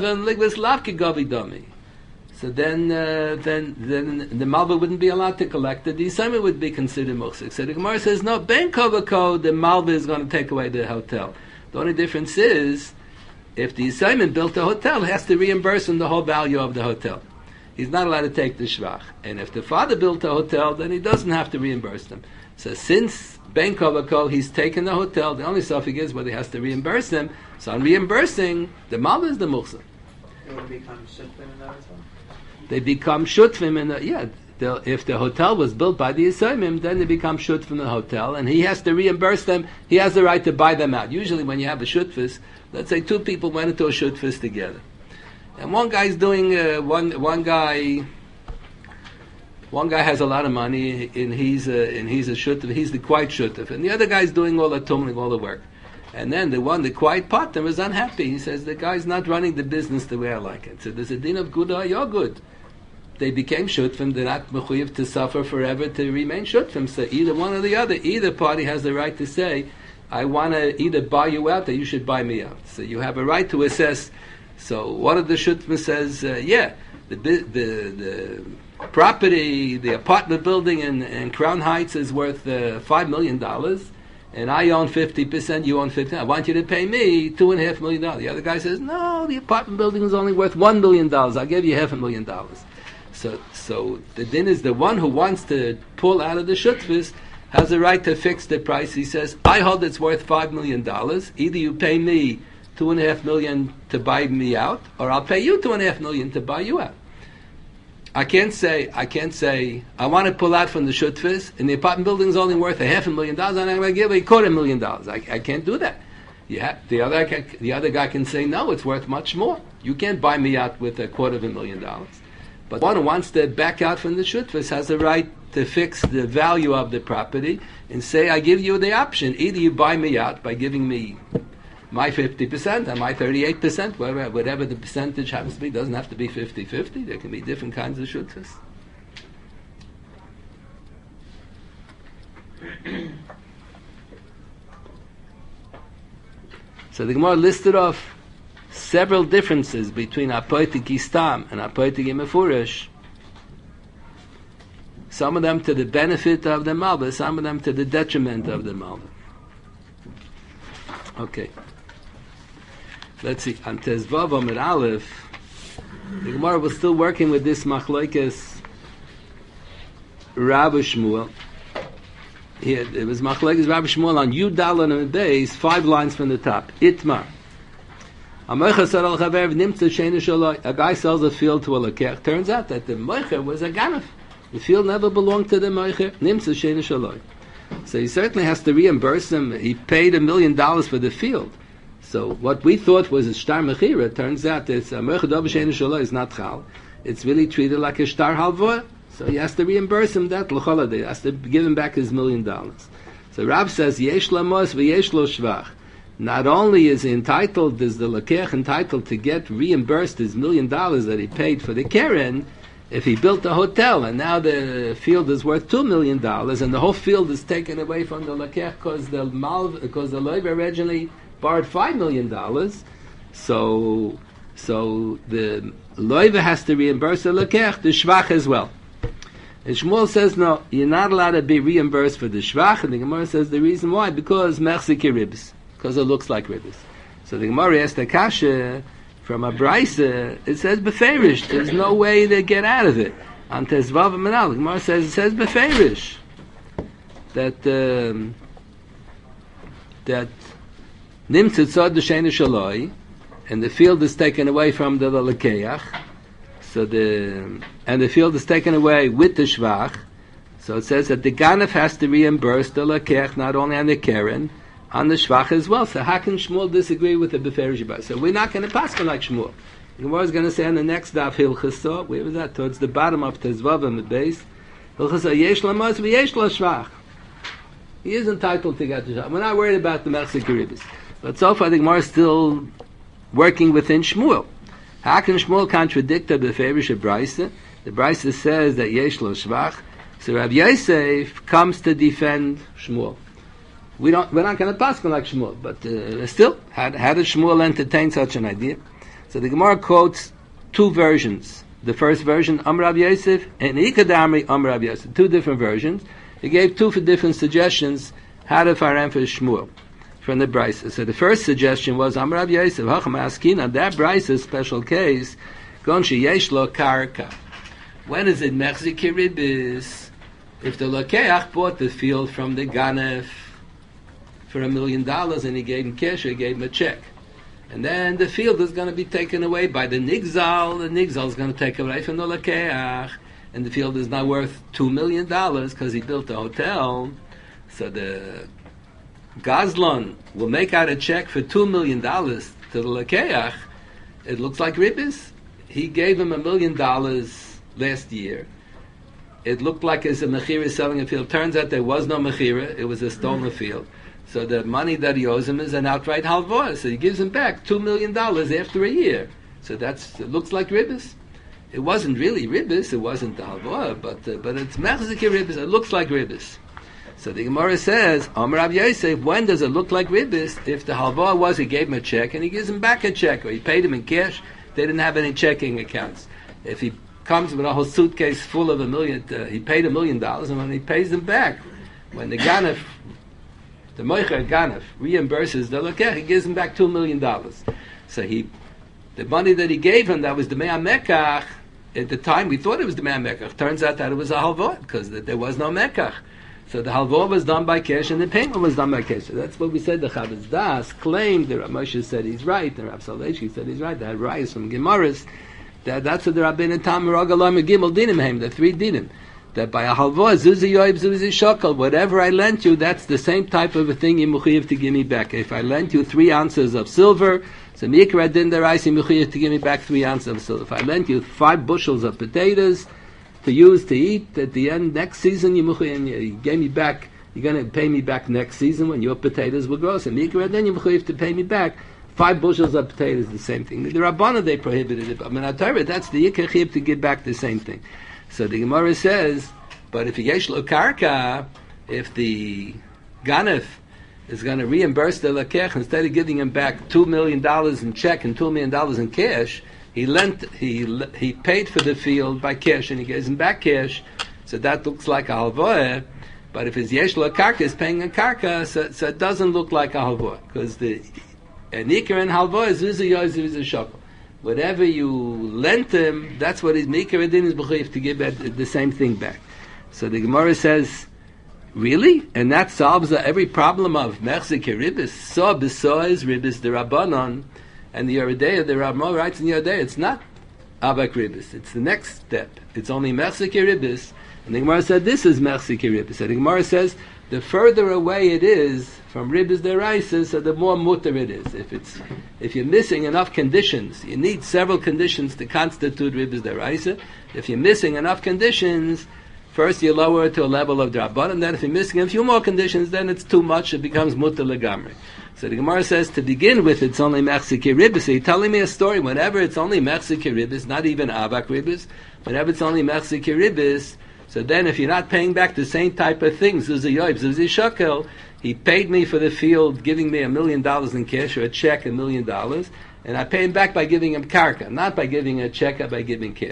then, uh, then, then the Malva wouldn't be allowed to collect it. The Yisraelim would be considered muchzik. So the Gemara says, no, ben kovako, the Malva is going to take away the hotel. The only difference is, if the Yisraelim built a hotel, he has to reimburse him the whole value of the hotel. He's not allowed to take the shvach. And if the father built a hotel, then he doesn't have to reimburse them. So since ben kovako, he's taken the hotel, the only suffix is whether he has to reimburse them. So on reimbursing, the Malva is the muchzik. It would become shutfim in that as well? They become shutfim in the, yeah, if the hotel was built by the Yisraelim, then they become shutfim in the hotel, and he has to reimburse them. He has the right to buy them out. Usually when you have a shutfis, let's say two people went into a shutfis together. And one guy's doing, uh, one one guy, one guy has a lot of money, and he's a, and he's a shutf, he's the quiet shutf, and the other guy's doing all the tumbling, all the work. And then the one, the quiet partner, is unhappy. He says, the guy's not running the business the way I like it. So there's a din of good or you're good. They became shutfim, they're not mechuyev to suffer forever to remain shutfim. So either one or the other, either party has the right to say, I want to either buy you out or you should buy me out. So you have a right to assess. So one of the shutfim says, uh, yeah, the, the the property, the apartment building in, in Crown Heights is worth uh, five million dollars. And I own fifty percent, you own fifty percent. I want you to pay me two and a half million dollars. The other guy says, no, the apartment building is only worth one million dollars. I'll give you half a million dollars. So so the din is the one who wants to pull out of the shutfis has the right to fix the price. He says, I hold it's worth five million dollars. Either you pay me two and a half million to buy me out, or I'll pay you two and a half million to buy you out. I can't say, I can't say, I want to pull out from the shutfis, and the apartment building is only worth a half a million dollars, and I'm going to give a quarter million dollars. I, I can't do that. You have, the other guy, the other guy can say, no, it's worth much more. You can't buy me out with a quarter of a million dollars. But one who wants to back out from the shutfis has a right to fix the value of the property and say, I give you the option. Either you buy me out by giving me my fifty percent and my thirty-eight percent, whatever, whatever the percentage happens to be. It doesn't have to be fifty-fifty. There can be different kinds of shutfis. So the Gemara listed off several differences between Apoitik Istam and Apoitik Mefurish. Some of them to the benefit of the Malva, some of them to the detriment of the Malva. Okay. Let's see. On Tezvav Amid Aleph, the Gemara was still working with this Machlokes Rabbi Shmuel. Here, it was Machlokes Rabbi Shmuel on Yud Dalan and Beis, five lines from the top. Itmar. A guy sells a field to a lekech. Turns out that the moicher was a ganef. The field never belonged to the moicher. Nimtza sheina shaloi. So he certainly has to reimburse him. He paid a million dollars for the field. So what we thought was a shtar mechira turns out that a moicher davar sheina shaloi is not chal. It's really treated like a shtar halva. So he has to reimburse him that l'cholade. He has to give him back his million dollars. So Rab says yesh lamos v'yesh lo shvach. Not only is he entitled, is the lekech entitled to get reimbursed his million dollars that he paid for the keren, if he built a hotel and now the field is worth two million dollars and the whole field is taken away from the lekech because the malv, because the loiv originally borrowed five million dollars, so so the loiv has to reimburse the lekech, the shvach as well. And Shmuel says, no, you're not allowed to be reimbursed for the shvach, and the Gemara says the reason why, because mechziki ribs. Because it looks like ribbis. So the Gemara asked the kasha, From a brisa, it says beferish. There's no way to get out of it. On Tezvav Manal, the Gemara says it says beferish that um, that nimtzat tzad d'sheinu shaloi, and the field is taken away from the lekeach. So the and the field is taken away with the shvach. So it says that the ganef has to reimburse the lekeach not only on the keren, on the shvach as well. So how can Shmuel disagree with the beferish bar? So we're not going to pass like Shmuel. The Gemara is going to say on the next daf Hilchasa, where was that? Towards the bottom of Tezvav and the base. Hilchasa yesh lamos v'yesh lo shvach. He is entitled to get the shvach. We're not worried about the Mechzik Ribis. But so far the Gemara is still working within Shmuel. How can Shmuel contradict the beferish brisa? The brisa says that yesh lo shvach. So Rabbi Yosef comes to defend Shmuel. We don't. We're not going to pass like Shmuel, but uh, still, how, how does Shmuel entertain such an idea? So the Gemara quotes two versions. The first version, Amar Rabbi Yosef, and Ikadamri Amar Rabbi Yosef. Two different versions. He gave two for different suggestions how to farem for Shmuel from the brisa. So the first suggestion was Amar Rabbi Yosef, Hacham Askina. That brisa special case, Gon sheyesh lo karka. When is it mechzik ribis? If the lokeach bought the field from the ganef for a million dollars and he gave him cash, or he gave him a check. And then the field is going to be taken away by the nigzal. The nigzal is going to take away from the lakeach, and the field is now worth two million dollars because he built a hotel. So the Gazlan will make out a check for two million dollars to the lakeach. It looks like ribis. He gave him a million dollars last year. It looked like it's a mechira selling a field. Turns out there was no mechira. It was a stolen field. So the money that he owes him is an outright halva. So he gives him back two million dollars after a year. So that's it looks like ribis. It wasn't really ribis. It wasn't the halva, but uh, but it's mechzik ribis. It looks like ribis. So the Gemara says, Amar Rav Yosef, when does it look like ribis? If the halva was he gave him a check and he gives him back a check, or he paid him in cash, they didn't have any checking accounts. If he comes with a whole suitcase full of a million, uh, he paid a million dollars, and when he pays them back, when the ganef the Moicher Ganef reimburses the Lokech, he gives him back two million dollars. So he, the money that he gave him, that was the Mea Mekach. At the time, we thought it was the Mea Mekach. Turns out that it was a halva because there was no Mekach. So the halva was done by cash, and the payment was done by cash. So that's what we said. The Chavez Das claimed. The Rav Moshe said he's right. The Rav Soloveitchik said he's right. The Rayos from Gemaras. That that's what the Rabbeinu Tam Rogalam Gimel Dinim Haim. The three dinim. That by a halva, zuzi yoib, zuzi shokal, whatever I lent you, that's the same type of a thing you mechuyev to give me back. If I lent you three ounces of silver, so mikra din derais, you mechuyev to give me back three ounces of silver. If I lent you five bushels of potatoes to use to eat at the end next season, you mechuyev, you gave me back, you're going to pay me back next season when your potatoes will grow. So mikra din, you mechuyev to pay me back five bushels of potatoes, the same thing. The Rabbana, they prohibited it, but in Torah, that's the yikach to give back the same thing. So the Gemara says, but if yesh lo karka, if the ganef is going to reimburse the lakech instead of giving him back two million dollars in check and two million dollars in cash, he lent he he paid for the field by cash and he gives him back cash. So that looks like a halva. But if his yesh lo karka is paying a karka, so, so it doesn't look like a halva because the nikar and halva is uzu yoz uzu shokol. Whatever you lent him, that's what his mikra din is b'chayif to give the same thing back. So the Gemara says, really? And that solves every problem of mechzik ribis. So b'so is ribis the Rabbanon, and the Yeridea, the Rabbanon writes in Yeridea, it's not avak ribis. It's the next step. It's only mechzik ribis. And the Gemara said, this is mechzik ribis. So the Gemara says, the further away it is from ribis deraisa, so the more mutter it is. If it's if you're missing enough conditions, you need several conditions to constitute ribis deraisa. If you're missing enough conditions, first you lower it to a level of drabban, and then if you're missing a few more conditions, then it's too much. It becomes mutter legamri. So the Gemara says to begin with, it's only mechzik ribis. So you're telling me a story. Whenever it's only mechzik ribis, not even avak ribis, whenever it's only mechzik ribis. So then if you're not paying back the same type of things, zuzi yoib, zuzi shakel, he paid me for the field, giving me a million dollars in cash, or a check, a million dollars, and I pay him back by giving him karka, not by giving a check, or by giving cash.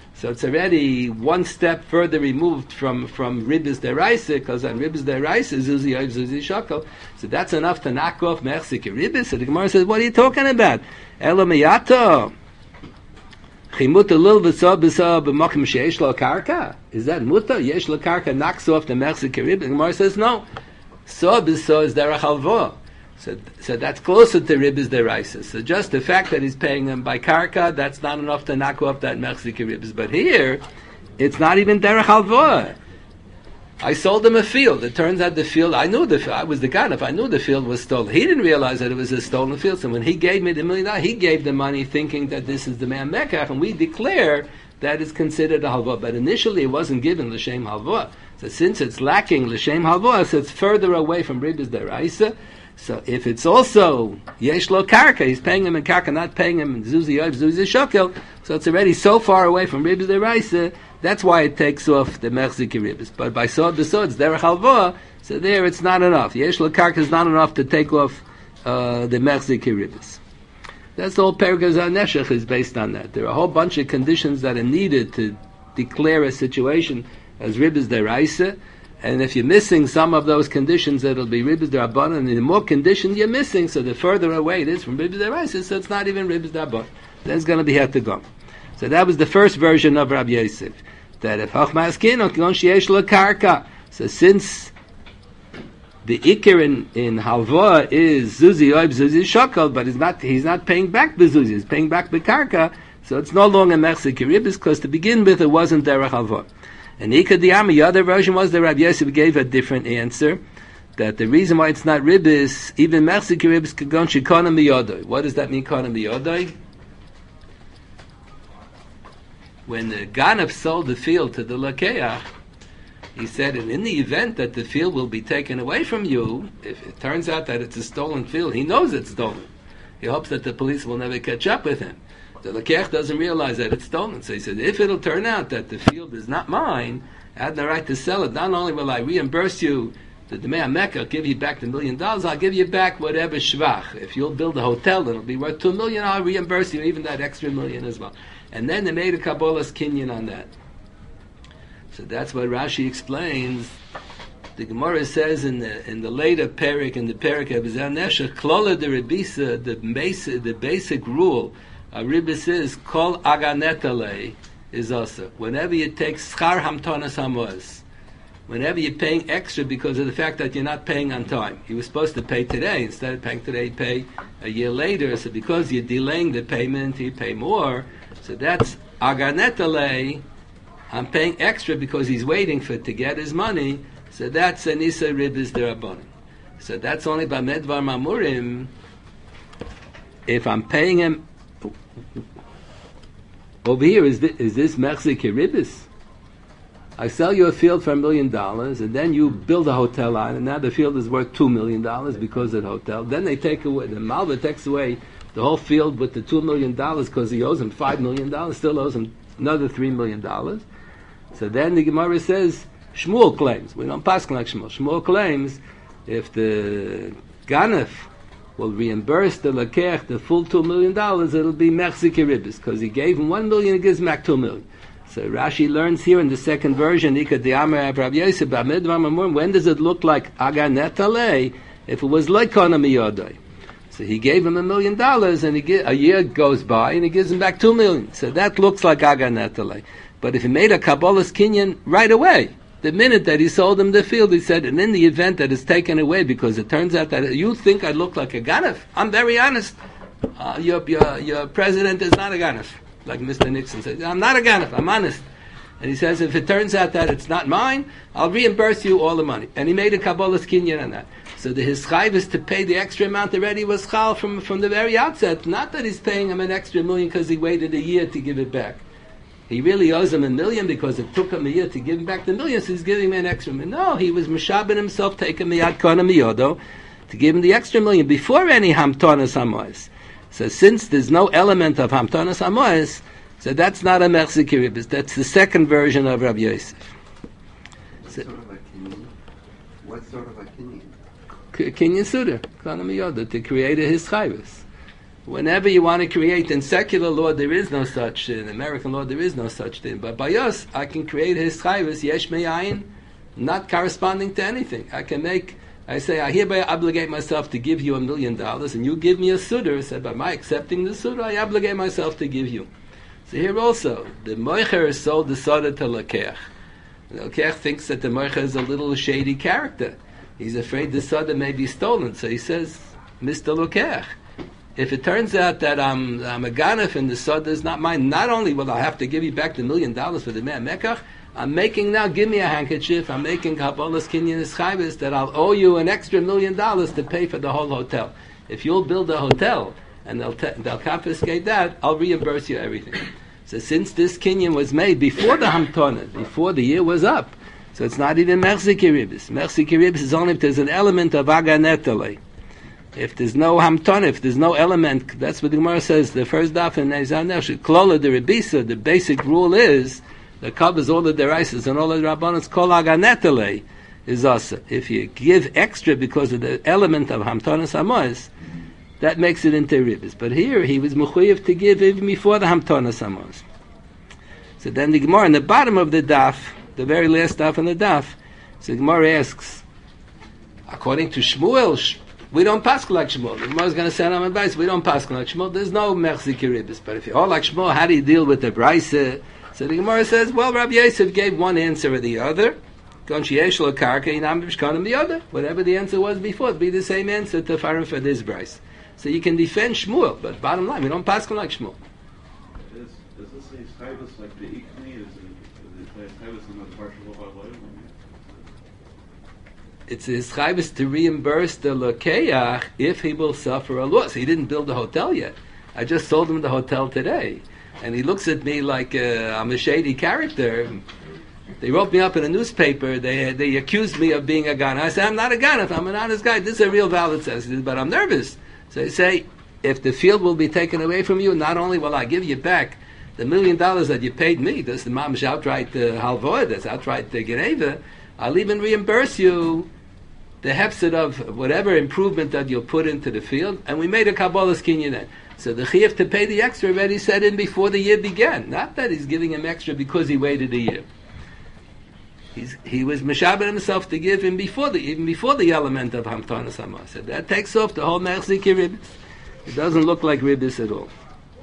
So it's already one step further removed from, from Ribbis Deraisa, because on Ribbis Deraisa, Zuzi Oiv, Zuzi Shakel. So that's enough to knock off Mechzik Ribbis. So the Gemara says, what are you talking about? Elo Miyato. Chimuta Lil V'so B'so B'mokim She'esh Lo Karka. Is that Muta? Yesh Lo Karka knocks off the Mechzik Ribbis. The Gemara says, no. So B'so is Derech Halvo. So, so that's closer to Ribbis Deraisa. So just the fact that he's paying them by Karka, that's not enough to knock off that Mechzik Ribbis. But here, it's not even Derech Halvoah. I sold him a field. It turns out the field, I knew the field, I was the guy, if I knew the field was stolen. He didn't realize that it was a stolen field. So when he gave me the million dollars, he gave the money thinking that this is the man Mekach, and we declare that is considered a halva. But initially it wasn't given l'shem halva. So since it's lacking l'shem halva, so it's further away from Ribbis Deraisa. So if it's also yesh lo karka, he's paying him in karka, not paying him in zuzi oiv, zuzi shokel, so it's already so far away from Ribbis Deraisa, that's why it takes off the mechzik ribbis. But by sod b'sod, it's derech halva, so there it's not enough. Yesh lo karka is not enough to take off uh, the mechzik ribbis. That's the whole Perikaz HaNeshech is based on that. There are a whole bunch of conditions that are needed to declare a situation as Ribbis Deraisa. And if you're missing some of those conditions, it'll be Ribbis D'Rabbanan. And the more conditions you're missing, so the further away it is from Ribbis Deraisa, so it's not even Ribbis D'Rabbanan. Then it's going to be had to go. So that was the first version of Rabbi Yosef. That if Chachma Askin, Okon Sheyesh Lo Karka. So since the Iker in, in Halva is Zuzi Oib, Zuzi Shokal, but he's not, he's not paying back the Zuzi, he's paying back the Karka, so it's no longer Mechzik Ribbis, because to begin with, it wasn't Derech Halva. And Ika Diyama, the other version was that Rabbi Yosef gave a different answer, that the reason why it's not Ribbis, even Mechzik Ribbis, Kagon Shikona Miyodoi. What does that mean, Kona Miyodoi? When the Ganav sold the field to the Lakeach, he said, and in the event that the field will be taken away from you, if it turns out that it's a stolen field, he knows it's stolen. He hopes that the police will never catch up with him. The Lakeach doesn't realize that it's stolen. So he said, if it'll turn out that the field is not mine, I had the right to sell it. Not only will I reimburse you, the Demei Mecca, give you back the million dollars, I'll give you back whatever shvach. If you'll build a hotel that'll be worth two million, I'll reimburse you even that extra million as well. And then they made a Kabbalah's Kinyan on that. So that's what Rashi explains. The Gemara says in the in the later Perik, in the Perik of Zaneshach, Klola de Rebisa, the basic the basic rule, a Ribbis is Kol Aganetale is also. Whenever you take Schar Hamtonas Hamos, whenever you're paying extra because of the fact that you're not paying on time. You were supposed to pay today, instead of paying today, you pay a year later. So because you're delaying the payment, you pay more. So that's Aganetale. I'm paying extra because he's waiting for to get his money. So that's a Nisa Ribbis D'Rabbanan. So that's only by Medvar Mamurim. If I'm paying him over here, is this, is this Mechzik Ribbis? I sell you a field for a million dollars, and then you build a hotel on it, and now the field is worth two million dollars because of the hotel. Then they take away, the Malva takes away the whole field with the two million dollars because he owes him five million dollars, still owes him another three million dollars. So then the Gemara says, Shmuel claims, we don't pass like Shmuel, Shmuel claims if the Ganef will reimburse the Lakeach the full two million dollars, it'll be Mechzik Ribbis, because he gave him one million, he gives him back two million. So Rashi learns here in the second version, when does it look like Aganetale if it was Lekona Miyodai? So he gave him a million dollars, and he give, a year goes by, and he gives him back two million. So that looks like Aganetale. But if he made a Kabbalah's Kinyan right away, the minute that he sold him the field, he said, and in the event that it's taken away, because it turns out that you think I look like a Ganef, I'm very honest. Uh, your, your, your president is not a Ganef. Like Mister Nixon says, I'm not a Ganef, I'm honest. And he says, if it turns out that it's not mine, I'll reimburse you all the money. And he made a Kabbalah's Kinyan on that. So the his chayv is to pay the extra amount already was chal from, from the very outset. Not that he's paying him an extra million because he waited a year to give it back. He really owes him a million because it took him a year to give him back the million, so he's giving him an extra million. No, he was Meshabin himself, taking miyad kona miyodo, to give him the extra million before any hamtonas hamois. So since there's no element of hamtonas hamois, so that's not a mechzik ribbis. That's the second version of Rabbi Yosef. What sort of a kinyan? What sort of a kinyan? Kinyan suda, kona miyodo, to create a his chayvus. Whenever you want to create in secular law, there is no such thing. In American law, there is no such thing. But by us, I can create his chayvus yesh me'ayin, not corresponding to anything. I can make, I say, I hereby obligate myself to give you a million dollars, and you give me a suder. I said, by my accepting the suder, I obligate myself to give you. So here also, the moicher sold the soda to Lakeach. The Lakeach thinks that the moicher is a little shady character. He's afraid the soda may be stolen. So he says, Mister Lakeach, if it turns out that I'm, I'm a ganef and the soda is not mine, not only will I have to give you back the million dollars for the man mekach, I'm making now, give me a handkerchief, I'm making Kabbalah's Kinyan Eschayvis that I'll owe you an extra million dollars to pay for the whole hotel. If you'll build a hotel and they'll, te- they'll confiscate that, I'll reimburse you everything. So since this Kinyan was made before the Hamtona, before the year was up, so it's not even Mechzik Ribis. Mechzik Ribis is only if there's an element of Aganetale. If there's no hamton, if there's no element, that's what the Gemara says, the first daf in Neizan Nefesh, Klola de Rebisa, the basic rule is, that covers all the deraisas and all the rabbanos, Kol Aganetale is also. If you give extra because of the element of hamtonas amos, that makes it into ribis. But here, he was mechuyev to give even before the hamtonas amos. So then the Gemara, in the bottom of the daf, the very last daf in the daf, so the Gemara asks, according to Shmuel, we don't pass like Shmuel. The Gemara is going to say on advice, we don't pass like Shmuel. There's no mechzik ribis. But if you're all like Shmuel, how do you deal with the brayse? So the Gemara says, well, Rabbi Yosef gave one answer or the other. Gon sheyesh lo karka inam b'shkanim the other. Whatever the answer was before, it'd be the same answer to farim for this brayse. So you can defend Shmuel, but bottom line, we don't pass like Shmuel. Is, is this a chayvus like the ikni? Is it a chayvus in the partial ha'loyim? It's his chayvus to reimburse the Lakeach if he will suffer a loss. He didn't build the hotel yet. I just sold him the hotel today. And he looks at me like uh, I'm a shady character. They wrote me up in a newspaper. They they accused me of being a ganef. I said, I'm not a ganef. I'm an honest guy. This is a real valid sense. But I'm nervous. So they say, if the field will be taken away from you, not only will I give you back the million dollars that you paid me, that's the mam's outright uh, halvoah, that's outright uh, geneva, I'll even reimburse you the hefset of whatever improvement that you'll put into the field, and we made a Kabbalah's Kinyan then. So the chiyuv to pay the extra already set in before the year began. Not that he's giving him extra because he waited a year. He's, he was meshaber himself to give him before the even before the element of hamtanas hamah. So that takes off the whole mechzik ribis. It doesn't look like ribis at all.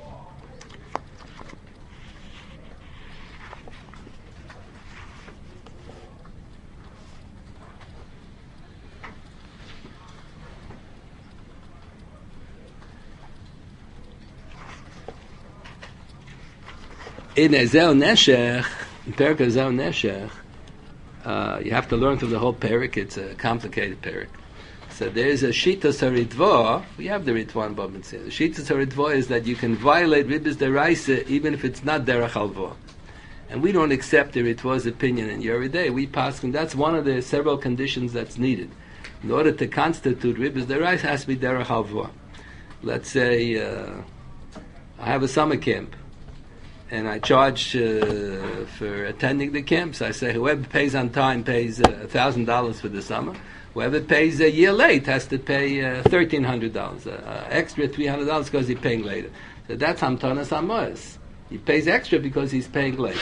In Ezel Neshech, in Perik Ezel Neshech, uh, you have to learn through the whole Perik. It's a complicated Perik. So there's a Shitas HaRitva. We have the Ritva in Bava Metzia. The Shitas HaRitva is that you can violate Ribis Deraisa even if it's not Derech Halva. And we don't accept the Ritva's opinion in Yoreh De'ah. We pass, and that's one of the several conditions that's needed. In order to constitute Ribis Deraisa, it has to be Derech Halva. Let's say uh, I have a summer camp, and I charge uh, for attending the camps. I say whoever pays on time pays uh, one thousand dollars for the summer. Whoever pays a year late has to pay uh, thirteen hundred dollars, uh, uh, extra three hundred dollars because he's paying later. So that's Hamtanas Amos. He pays extra because he's paying late.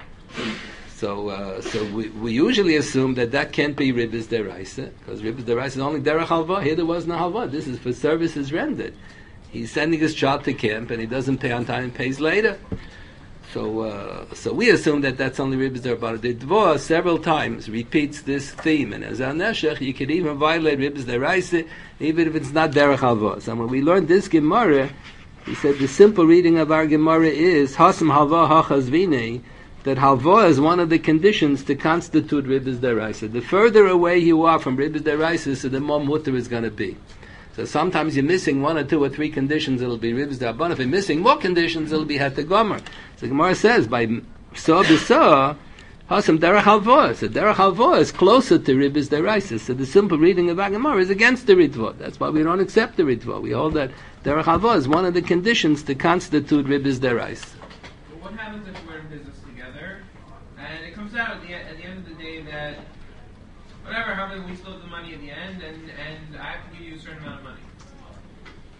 So uh, so we, we usually assume that that can't be Ribis Deraisa, because Ribis Deraisa is only Derech Halva. Here there was no Halva. This is for services rendered. He's sending his child to camp and he doesn't pay on time and pays later. So, uh, so we assume that that's only Ribis Deraisa. The Dvoah several times repeats this theme, and as Al Neshech, you can even violate Ribis Deraisa, even if it's not Derech Halva. So when we learned this Gemara, he said the simple reading of our Gemara is Hasam Halva Hachazvine, that Halva is one of the conditions to constitute Ribis Deraisa. The further away you are from Ribis Deraisa, so the more mutter is going to be. So sometimes you're missing one or two or three conditions, it'll be Ribis Deraisa. If you're missing more conditions, it'll be Het Gomer. So the Gemara says, by Sah B'Sah, Hasam Derech Halva. So Derech Halva is closer to Ribis Deraisa. So the simple reading of our Gemara is against the Ritva. That's why we don't accept the Ritva. We hold that Derech Halva is one of the conditions to constitute Ribis Deraisa. But what happens if we're in business together, and it comes out at the, at the end of the day that whatever, however, we still have the money at the end, and, and I have to give you a certain amount of money.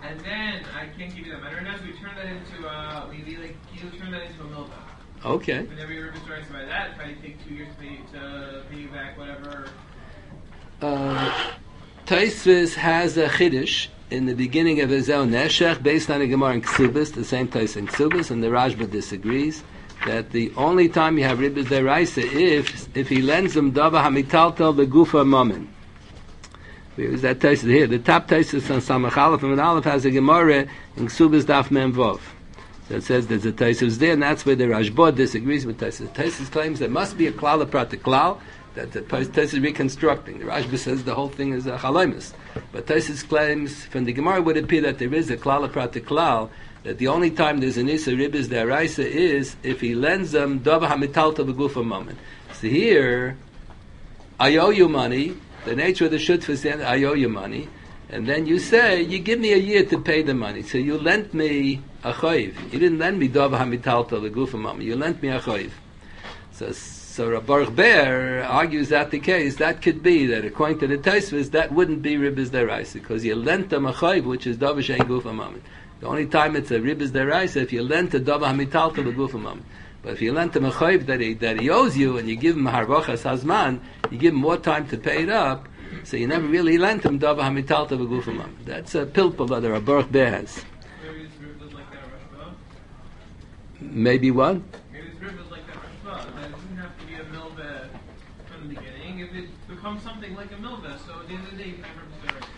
and then I can't give you that money right now, so we turn that into, uh, we, we like, you turn that into a milva. Okay. Whenever you're restoring by that, if I take two years to pay, to pay you back, whatever. Uh, Taisvis has a chiddush in the beginning of his own Neshech, based on a Gemara in Ksubis, the same place in Ksubis, and the Rashba disagrees, that the only time you have Ribbis Deraisa if if he lends him Dava Hamitaltal Begufa Mammon. Where is that Taisus here? The top Taisus on Samach Aleph and Aleph has a Gemara in Ksubis Daf Mem Vov. So it says there's a Taisus there, and that's where the Rashba disagrees with Taisus. Taisus claims there must be a Klal Prat Klal, that the Taisus is reconstructing. The Rashba says the whole thing is a Chaloimus. But Taisus claims from the Gemara would appear that there is a Klal Prat Klal, that the only time there's an Issa Ribbis Deraisa is if he lends them Dava Hamitalta Begufa Moment. So here, I owe you money, the nature of the Shutf is I owe you money, and then you say, you give me a year to pay the money. So you lent me a chayiv. You didn't lend me Dava Hamitalta Begufa Moment. You lent me a chayiv. So, so Rav Baruch Ber argues that the case, that could be that according to the Taisvis, that wouldn't be Ribbis Deraisa, because you lent them a chayiv, which is Dava Shein Gufa Moment. The only time it's a Ribbis Deraisa if you lent a Dava Hamitalta Begufa Moment. But if you lent him a chayiv that he, that he owes you, and you give him Harvachas Hazman, you give him more time to pay it up, so you never really lent him Dava Hamitalta Begufa Moment. That's a pilpul that Rav Baruch Ber has. Maybe this rib is like that Rashba. Maybe what? Maybe this rib is like that Rashba. That it doesn't have to be a milveh from the beginning. If it becomes something like a milveh, so at the end of the day, you can have Rashba.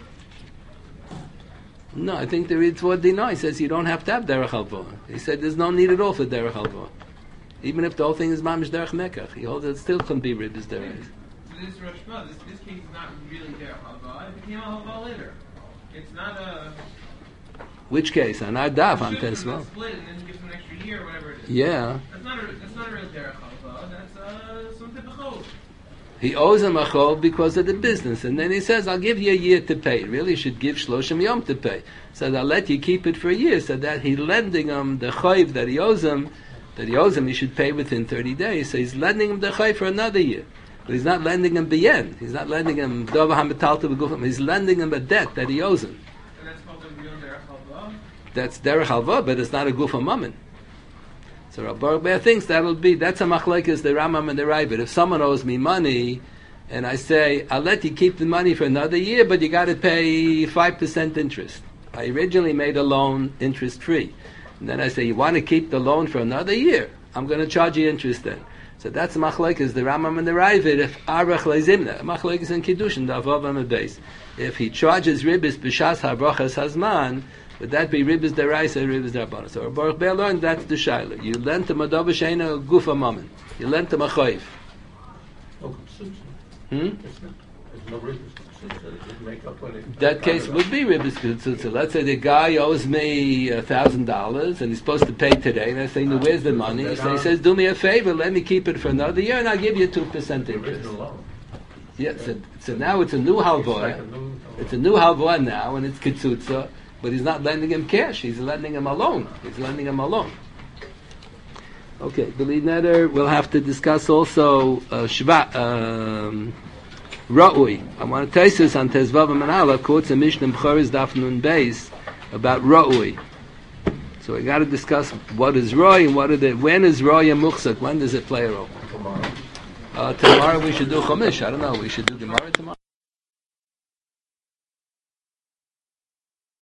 No, I think the Ritzvah Dina, he says you don't have to have Derech Halvah. He said there's no need at all for Derech Halvah. Even if the whole thing is Mamish Derech Mekach, he holds it still can be Ribbis Deraisa. This Rashba, this, this case is not really Derech Halvah. It became a Halvah later. It's not a... Which case? On our daf, on It's Tesla. split and then he gives him an extra year or whatever it is. Yeah. That's not a, that's not a real Derech Halvah. That's uh, some type of chol. He owes him a chol because of the business, and then he says, I'll give you a year to pay. Really, you should give Shloshim Yom to pay. So I'll let you keep it for a year, so that he's lending him the chayv that he owes him, that he owes him, he should pay within thirty days. So he's lending him the chayv for another year. But he's not lending him b'yen. He's not lending him Dova HaMetalta B'gufim. He's lending him a debt that he owes him. And that's called a real Derech Halvah? That's Derech Halvah, but it's not a Gufa Mammon. So Rav Baruch Ber thinks that'll be, that's a machlekes, the Rambam and the Ravid. If someone owes me money, and I say, I'll let you keep the money for another year, but you got to pay five percent interest. I originally made a loan interest-free. And then I say, you want to keep the loan for another year? I'm going to charge you interest then. So that's machlekes, the Rambam and the Ravid. If Arach Leizimna, machlekes in Kiddushin, the Avav and the base. If he charges ribbis b'shas habrachas hazman, would that be ribbis deraisa or ribbis derabbanan? So Baruch Ber learned that's the shaila. You lent him a dova sheina gufa mammon. You lent him a chayiv. No, Hmm? There's no reason to make up when it- That case would be ribbis k'tzutza. Let's say the guy owes me a thousand dollars and he's supposed to pay today, and I say, no, where's the money? So he says, do me a favor, let me keep it for another year, and I'll give you two percent The interest. original loan. Yeah, so, so now it's a new It's like a halvah. new- It's a new halvah now, and it's k'tzutza, but he's not lending him cash. He's lending him a loan. He's lending him a loan. Okay, B'li Neder, we'll have to discuss also uh, Shva, um, Ra'ui. I want to tell you this on Tezvav Manala, quotes a Mishnah B'choris Daf Nun Beis about Ra'ui. So we got to discuss what is Ra'ui and what are the, when is Ra'ui a Muchzak? When does it play a role? Tomorrow. Uh, tomorrow we should do Chumash. I don't know. We should do Gemara tomorrow.